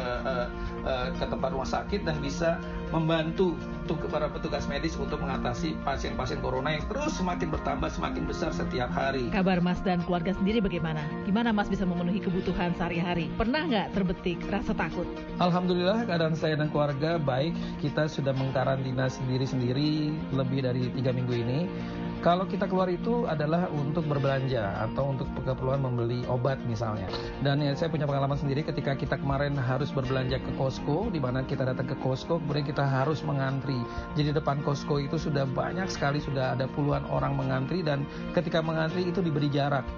tempat rumah sakit dan bisa membantu untuk para petugas medis untuk mengatasi pasien-pasien corona yang terus semakin bertambah, semakin besar setiap hari.
Kabar Mas dan keluarga sendiri bagaimana? Gimana Mas bisa memenuhi kebutuhan sehari-hari? Pernah nggak terbetik rasa takut?
Alhamdulillah keadaan saya dan keluarga baik. Kita sudah mengkarantina sendiri-sendiri lebih dari 3 minggu ini. Kalau kita keluar itu adalah untuk berbelanja atau untuk keperluan membeli obat misalnya. Dan ya, saya punya pengalaman sendiri ketika kita kemarin harus berbelanja ke Costco, di mana kita datang ke Costco, kemudian kita harus mengantri. Jadi depan Costco itu sudah banyak sekali, sudah ada puluhan orang mengantri, dan ketika mengantri itu diberi jarak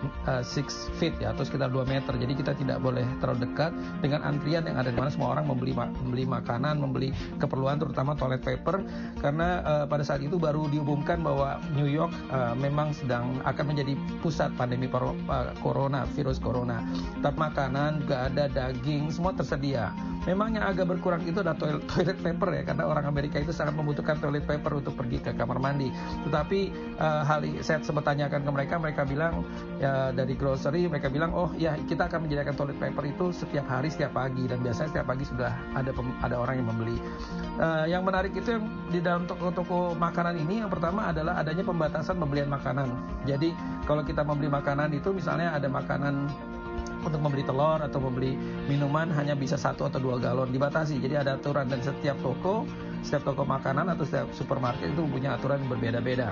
6 feet ya, atau sekitar 2 meter. Jadi kita tidak boleh terlalu dekat dengan antrian yang ada di mana semua orang membeli makanan, membeli keperluan terutama toilet paper, karena pada saat itu baru diumumkan bahwa New York memang sedang akan menjadi pusat pandemi corona, virus corona. Tapi makanan, gak ada daging, semua tersedia. Memang yang agak berkurang itu adalah toilet paper ya, karena orang Amerika itu sangat membutuhkan toilet paper untuk pergi ke kamar mandi. Tetapi saya sempat tanyakan ke mereka bilang ya, dari grocery, mereka bilang oh ya kita akan menyediakan toilet paper itu setiap hari, setiap pagi, dan biasanya setiap pagi sudah ada orang yang membeli. Yang menarik itu yang di dalam toko-toko makanan ini, yang pertama adalah adanya pembatasan pembelian makanan. Jadi kalau kita membeli makanan itu misalnya ada makanan untuk membeli telur atau membeli minuman hanya bisa 1 atau 2 galon, dibatasi. Jadi ada aturan, dan setiap toko makanan atau setiap supermarket itu punya aturan yang berbeda-beda.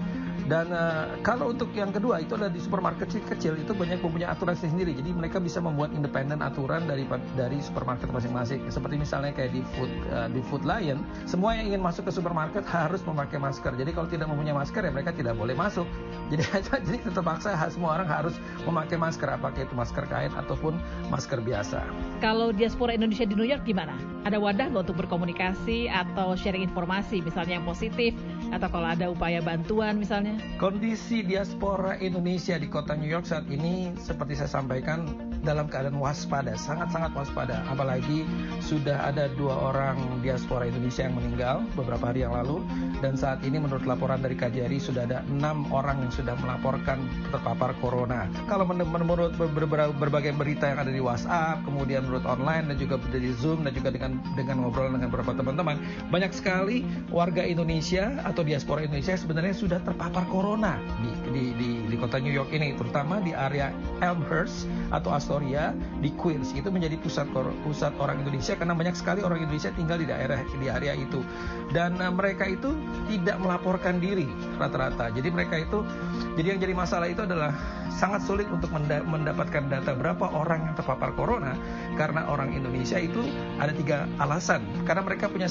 Dan kalau untuk yang kedua itu adalah di supermarket kecil itu banyak mempunyai aturan sendiri. Jadi mereka bisa membuat independen aturan dari supermarket masing-masing. Seperti misalnya kayak di Food Lion, semua yang ingin masuk ke supermarket harus memakai masker. Jadi kalau tidak mempunyai masker ya mereka tidak boleh masuk. Jadi terpaksa semua orang harus memakai masker, apakah itu masker kain ataupun masker biasa.
Kalau diaspora Indonesia di New York gimana? Ada wadah nggak untuk berkomunikasi atau sharing informasi, misalnya yang positif, atau kalau ada upaya bantuan misalnya?
Kondisi diaspora Indonesia di kota New York saat ini seperti saya sampaikan dalam keadaan waspada, sangat-sangat waspada. Apalagi sudah ada 2 orang diaspora Indonesia yang meninggal beberapa hari yang lalu, dan saat ini menurut laporan dari KJRI sudah ada 6 orang yang sudah melaporkan terpapar corona. Kalau menurut berbagai berita yang ada di WhatsApp, kemudian menurut online dan juga dari Zoom, dan juga dengan ngobrol dengan beberapa teman-teman, banyak sekali warga Indonesia atau diaspora Indonesia sebenarnya sudah terpapar corona di kota New York ini, terutama di area Elmhurst atau Astoria di Queens. Itu menjadi pusat orang Indonesia karena banyak sekali orang Indonesia tinggal di area itu, dan mereka itu tidak melaporkan diri rata-rata. Jadi yang jadi masalah itu adalah sangat sulit untuk mendapatkan data berapa orang yang terpapar corona, karena orang Indonesia itu ada 3 alasan. Karena mereka punya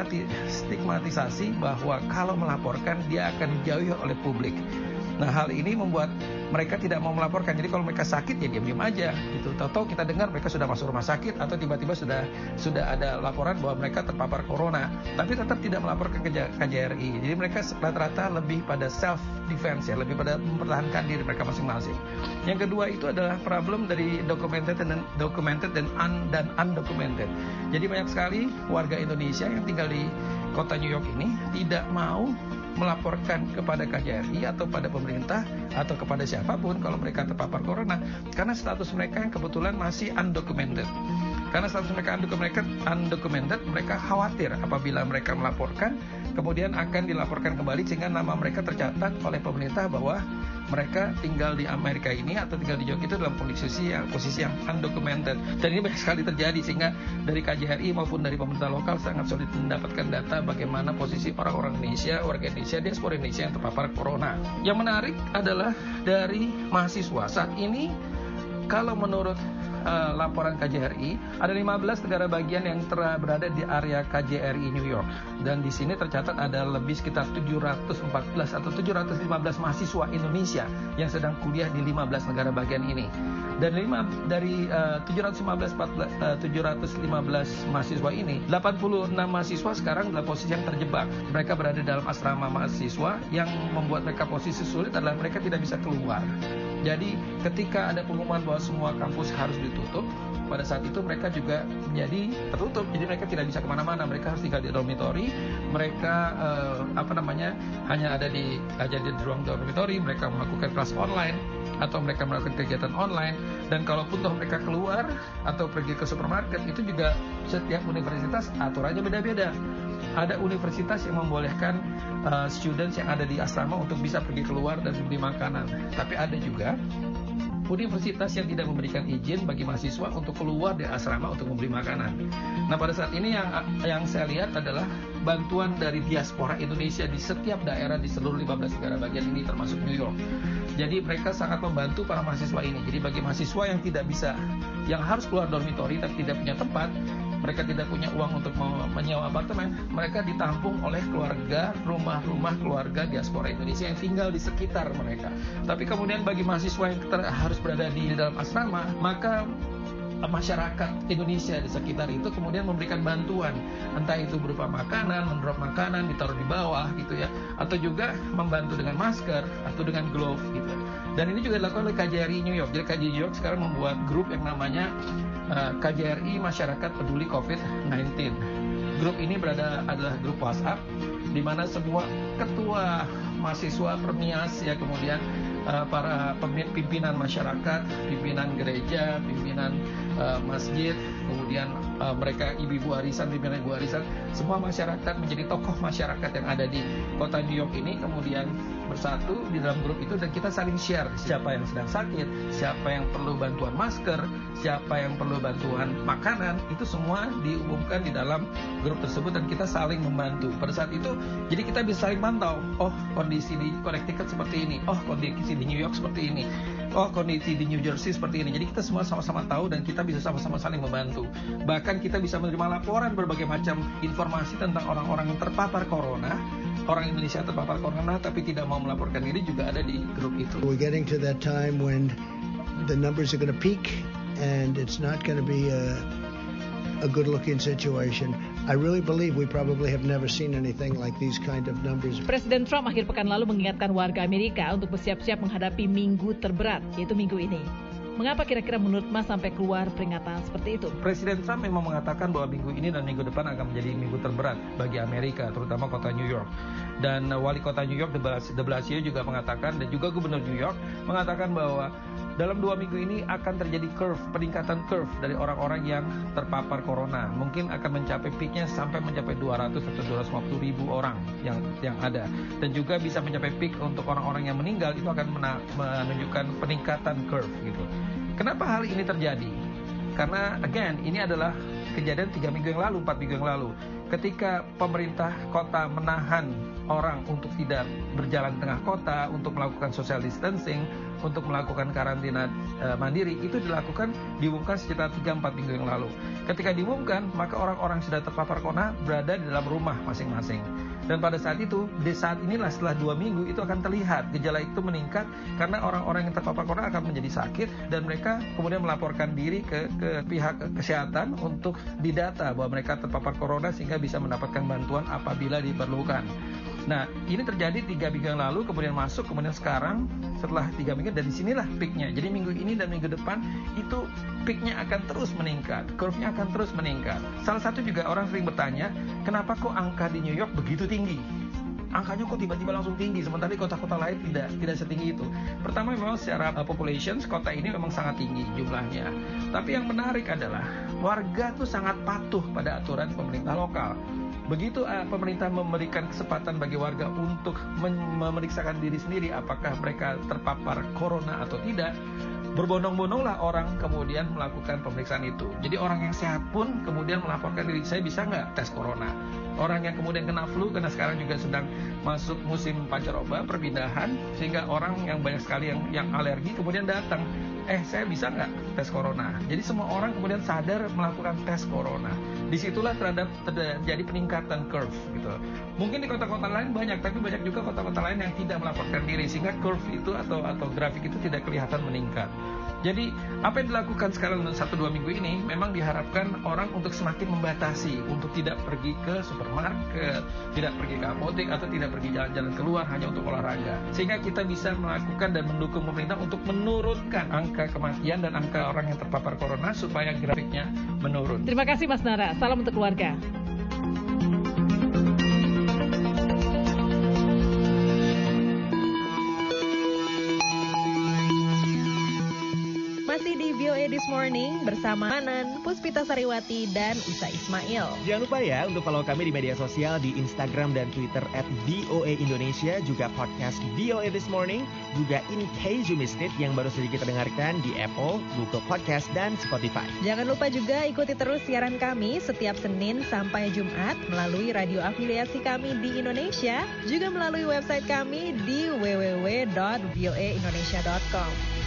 stigmatisasi bahwa kalau melaporkan dia akan dijauhi oleh publik. Nah, hal ini membuat mereka tidak mau melaporkan. Jadi kalau mereka sakit ya diam-diam aja gitu. Tahu-tahu kita dengar mereka sudah masuk rumah sakit atau tiba-tiba sudah ada laporan bahwa mereka terpapar corona, tapi tetap tidak melaporkan ke KJRI. Jadi mereka rata-rata lebih pada self defense ya, lebih pada mempertahankan diri mereka masing-masing. Yang kedua itu adalah problem dari documented dan undocumented. Jadi banyak sekali warga Indonesia yang tinggal di kota New York ini tidak mau melaporkan kepada KJRI atau pada pemerintah atau kepada siapapun kalau mereka terpapar corona, karena status mereka yang kebetulan masih undocumented. Karena status mereka undocumented, mereka khawatir apabila mereka melaporkan, kemudian akan dilaporkan kembali sehingga nama mereka tercatat oleh pemerintah bahwa mereka tinggal di Amerika ini atau tinggal di New York itu dalam posisi yang undocumented. Dan ini banyak sekali terjadi, sehingga dari KJRI maupun dari pemerintah lokal sangat sulit mendapatkan data bagaimana posisi orang-orang Indonesia, warga Indonesia, diaspora Indonesia yang terpapar corona. Yang menarik adalah dari mahasiswa. Saat ini kalau menurut laporan KJRI, ada 15 negara bagian yang berada di area KJRI New York, dan di sini tercatat ada lebih sekitar 714 atau 715 mahasiswa Indonesia yang sedang kuliah di 15 negara bagian ini. Dan dari 715 mahasiswa ini, 86 mahasiswa sekarang dalam posisi yang terjebak. Mereka berada dalam asrama mahasiswa. Yang membuat mereka posisi sulit adalah mereka tidak bisa keluar. Jadi ketika ada pengumuman bahwa semua kampus harus ditutup, pada saat itu mereka juga menjadi tertutup. Jadi mereka tidak bisa kemana-mana. Mereka harus tinggal di dormitory. Mereka hanya ada di ruang dormitory. Mereka melakukan kelas online atau mereka melakukan kegiatan online. Dan kalaupun toh mereka keluar atau pergi ke supermarket, itu juga setiap universitas aturannya beda-beda. Ada universitas yang membolehkan students yang ada di asrama untuk bisa pergi keluar dan membeli makanan. Tapi ada juga universitas yang tidak memberikan izin bagi mahasiswa untuk keluar dari asrama untuk membeli makanan. Nah, pada saat ini yang saya lihat adalah bantuan dari diaspora Indonesia di setiap daerah di seluruh 15 negara bagian ini termasuk New York. Jadi mereka sangat membantu para mahasiswa ini. Jadi bagi mahasiswa yang tidak bisa, yang harus keluar dormitory tapi tidak punya tempat, mereka tidak punya uang untuk menyewa apartemen, mereka ditampung oleh keluarga, rumah-rumah keluarga diaspora Indonesia yang tinggal di sekitar mereka. Tapi kemudian bagi mahasiswa yang harus berada di dalam asrama, maka masyarakat Indonesia di sekitar itu kemudian memberikan bantuan, entah itu berupa makanan, mendrop makanan ditaruh di bawah gitu ya, atau juga membantu dengan masker atau dengan glove gitu. Dan ini juga dilakukan oleh KJRI New York. Jadi KJRI New York sekarang membuat grup yang namanya KJRI Masyarakat Peduli COVID-19. Grup ini adalah grup WhatsApp di mana semua ketua mahasiswa, permias ya, kemudian para pimpinan masyarakat, pimpinan gereja, pimpinan masjid, kemudian mereka ibu-ibu arisan, pimpinan ibu arisan, semua masyarakat menjadi tokoh masyarakat yang ada di kota New York ini kemudian bersatu di dalam grup itu, dan kita saling share siapa yang sedang sakit, siapa yang perlu bantuan masker, siapa yang perlu bantuan makanan, itu semua diumumkan di dalam grup tersebut dan kita saling membantu. Pada saat itu jadi kita bisa saling pantau, oh kondisi di Connecticut seperti ini, oh kondisi di New York seperti ini, oh kondisi di New Jersey seperti ini. Jadi kita semua sama-sama tahu dan kita bisa sama-sama saling membantu. Bahkan kita bisa menerima laporan berbagai macam informasi tentang orang-orang yang terpapar corona, orang Indonesia yang terpapar corona tapi tidak mau melaporkan diri, juga ada di grup itu.
We're getting to that time when the numbers are going to peak and it's not going to be a good-looking situation. I really believe we probably have never seen anything like these kind of numbers.
Presiden Trump akhir pekan lalu mengingatkan warga Amerika untuk bersiap-siap menghadapi minggu terberat, yaitu minggu ini. Mengapa kira-kira menurut Mas sampai keluar peringatan seperti itu?
Presiden Trump memang mengatakan bahwa minggu ini dan minggu depan akan menjadi minggu terberat bagi Amerika, terutama kota New York. Dan wali kota New York, de Blasio juga mengatakan, dan juga gubernur New York mengatakan bahwa dalam 2 minggu ini akan terjadi peningkatan curve dari orang-orang yang terpapar corona. Mungkin akan mencapai peaknya sampai mencapai 200 atau 250 ribu orang yang ada. Dan juga bisa mencapai peak untuk orang-orang yang meninggal, itu akan menunjukkan peningkatan curve gitu. Kenapa hal ini terjadi? Karena again, ini adalah kejadian 3 minggu yang lalu, 4 minggu yang lalu. Ketika pemerintah kota menahan orang untuk tidak berjalan tengah kota, untuk melakukan social distancing, untuk melakukan karantina mandiri, itu diumumkan sekitar 3-4 minggu yang lalu. Ketika diumumkan, maka orang-orang yang sudah terpapar corona berada di dalam rumah masing-masing. Dan pada saat itu, di saat inilah setelah 2 minggu itu akan terlihat gejala itu meningkat karena orang-orang yang terpapar corona akan menjadi sakit dan mereka kemudian melaporkan diri ke pihak kesehatan untuk didata bahwa mereka terpapar corona sehingga bisa mendapatkan bantuan apabila diperlukan. Nah, ini terjadi 3 minggu yang lalu, kemudian masuk, kemudian sekarang setelah 3 minggu, dan disinilah peaknya. Jadi minggu ini dan minggu depan itu peaknya akan terus meningkat, curve-nya akan terus meningkat. Salah satu juga orang sering bertanya, kenapa kok angka di New York begitu tinggi? Angkanya kok tiba-tiba langsung tinggi, sementara di kota-kota lain tidak setinggi itu. Pertama, memang secara population, kota ini memang sangat tinggi jumlahnya. Tapi yang menarik adalah warga tuh sangat patuh pada aturan pemerintah lokal. Begitu pemerintah memberikan kesempatan bagi warga untuk memeriksakan diri sendiri apakah mereka terpapar corona atau tidak, berbondong-bondonglah orang kemudian melakukan pemeriksaan itu. Jadi orang yang sehat pun kemudian melaporkan diri, saya bisa nggak tes corona. Orang yang kemudian kena flu, karena sekarang juga sedang masuk musim pancaroba, perpindahan, sehingga orang yang banyak sekali yang alergi kemudian datang saya bisa nggak tes corona? Jadi semua orang kemudian sadar melakukan tes corona. Disitulah terjadi peningkatan curve gitu. Mungkin di kota-kota lain banyak, tapi banyak juga kota-kota lain yang tidak melaporkan diri, sehingga curve itu atau grafik itu tidak kelihatan meningkat. Jadi apa yang dilakukan sekarang 1-2 minggu ini memang diharapkan orang untuk semakin membatasi, untuk tidak pergi ke supermarket, tidak pergi ke apotek, atau tidak pergi jalan-jalan keluar hanya untuk olahraga. Sehingga kita bisa melakukan dan mendukung pemerintah untuk menurunkan angka kematian dan angka orang yang terpapar corona supaya grafiknya menurun.
Terima kasih Mas Nara, salam untuk keluarga.
Masih di VOA This Morning bersama Manan, Puspita Sariwati, dan Isa Ismail.
Jangan lupa ya untuk follow kami di media sosial di Instagram dan Twitter @VOA Indonesia, juga podcast VOA This Morning, juga In Case You Missed It yang baru saja kita dengarkan di Apple, Google Podcast, dan Spotify.
Jangan lupa juga ikuti terus siaran kami setiap Senin sampai Jumat melalui radio afiliasi kami di Indonesia, juga melalui website kami di www.voaindonesia.com.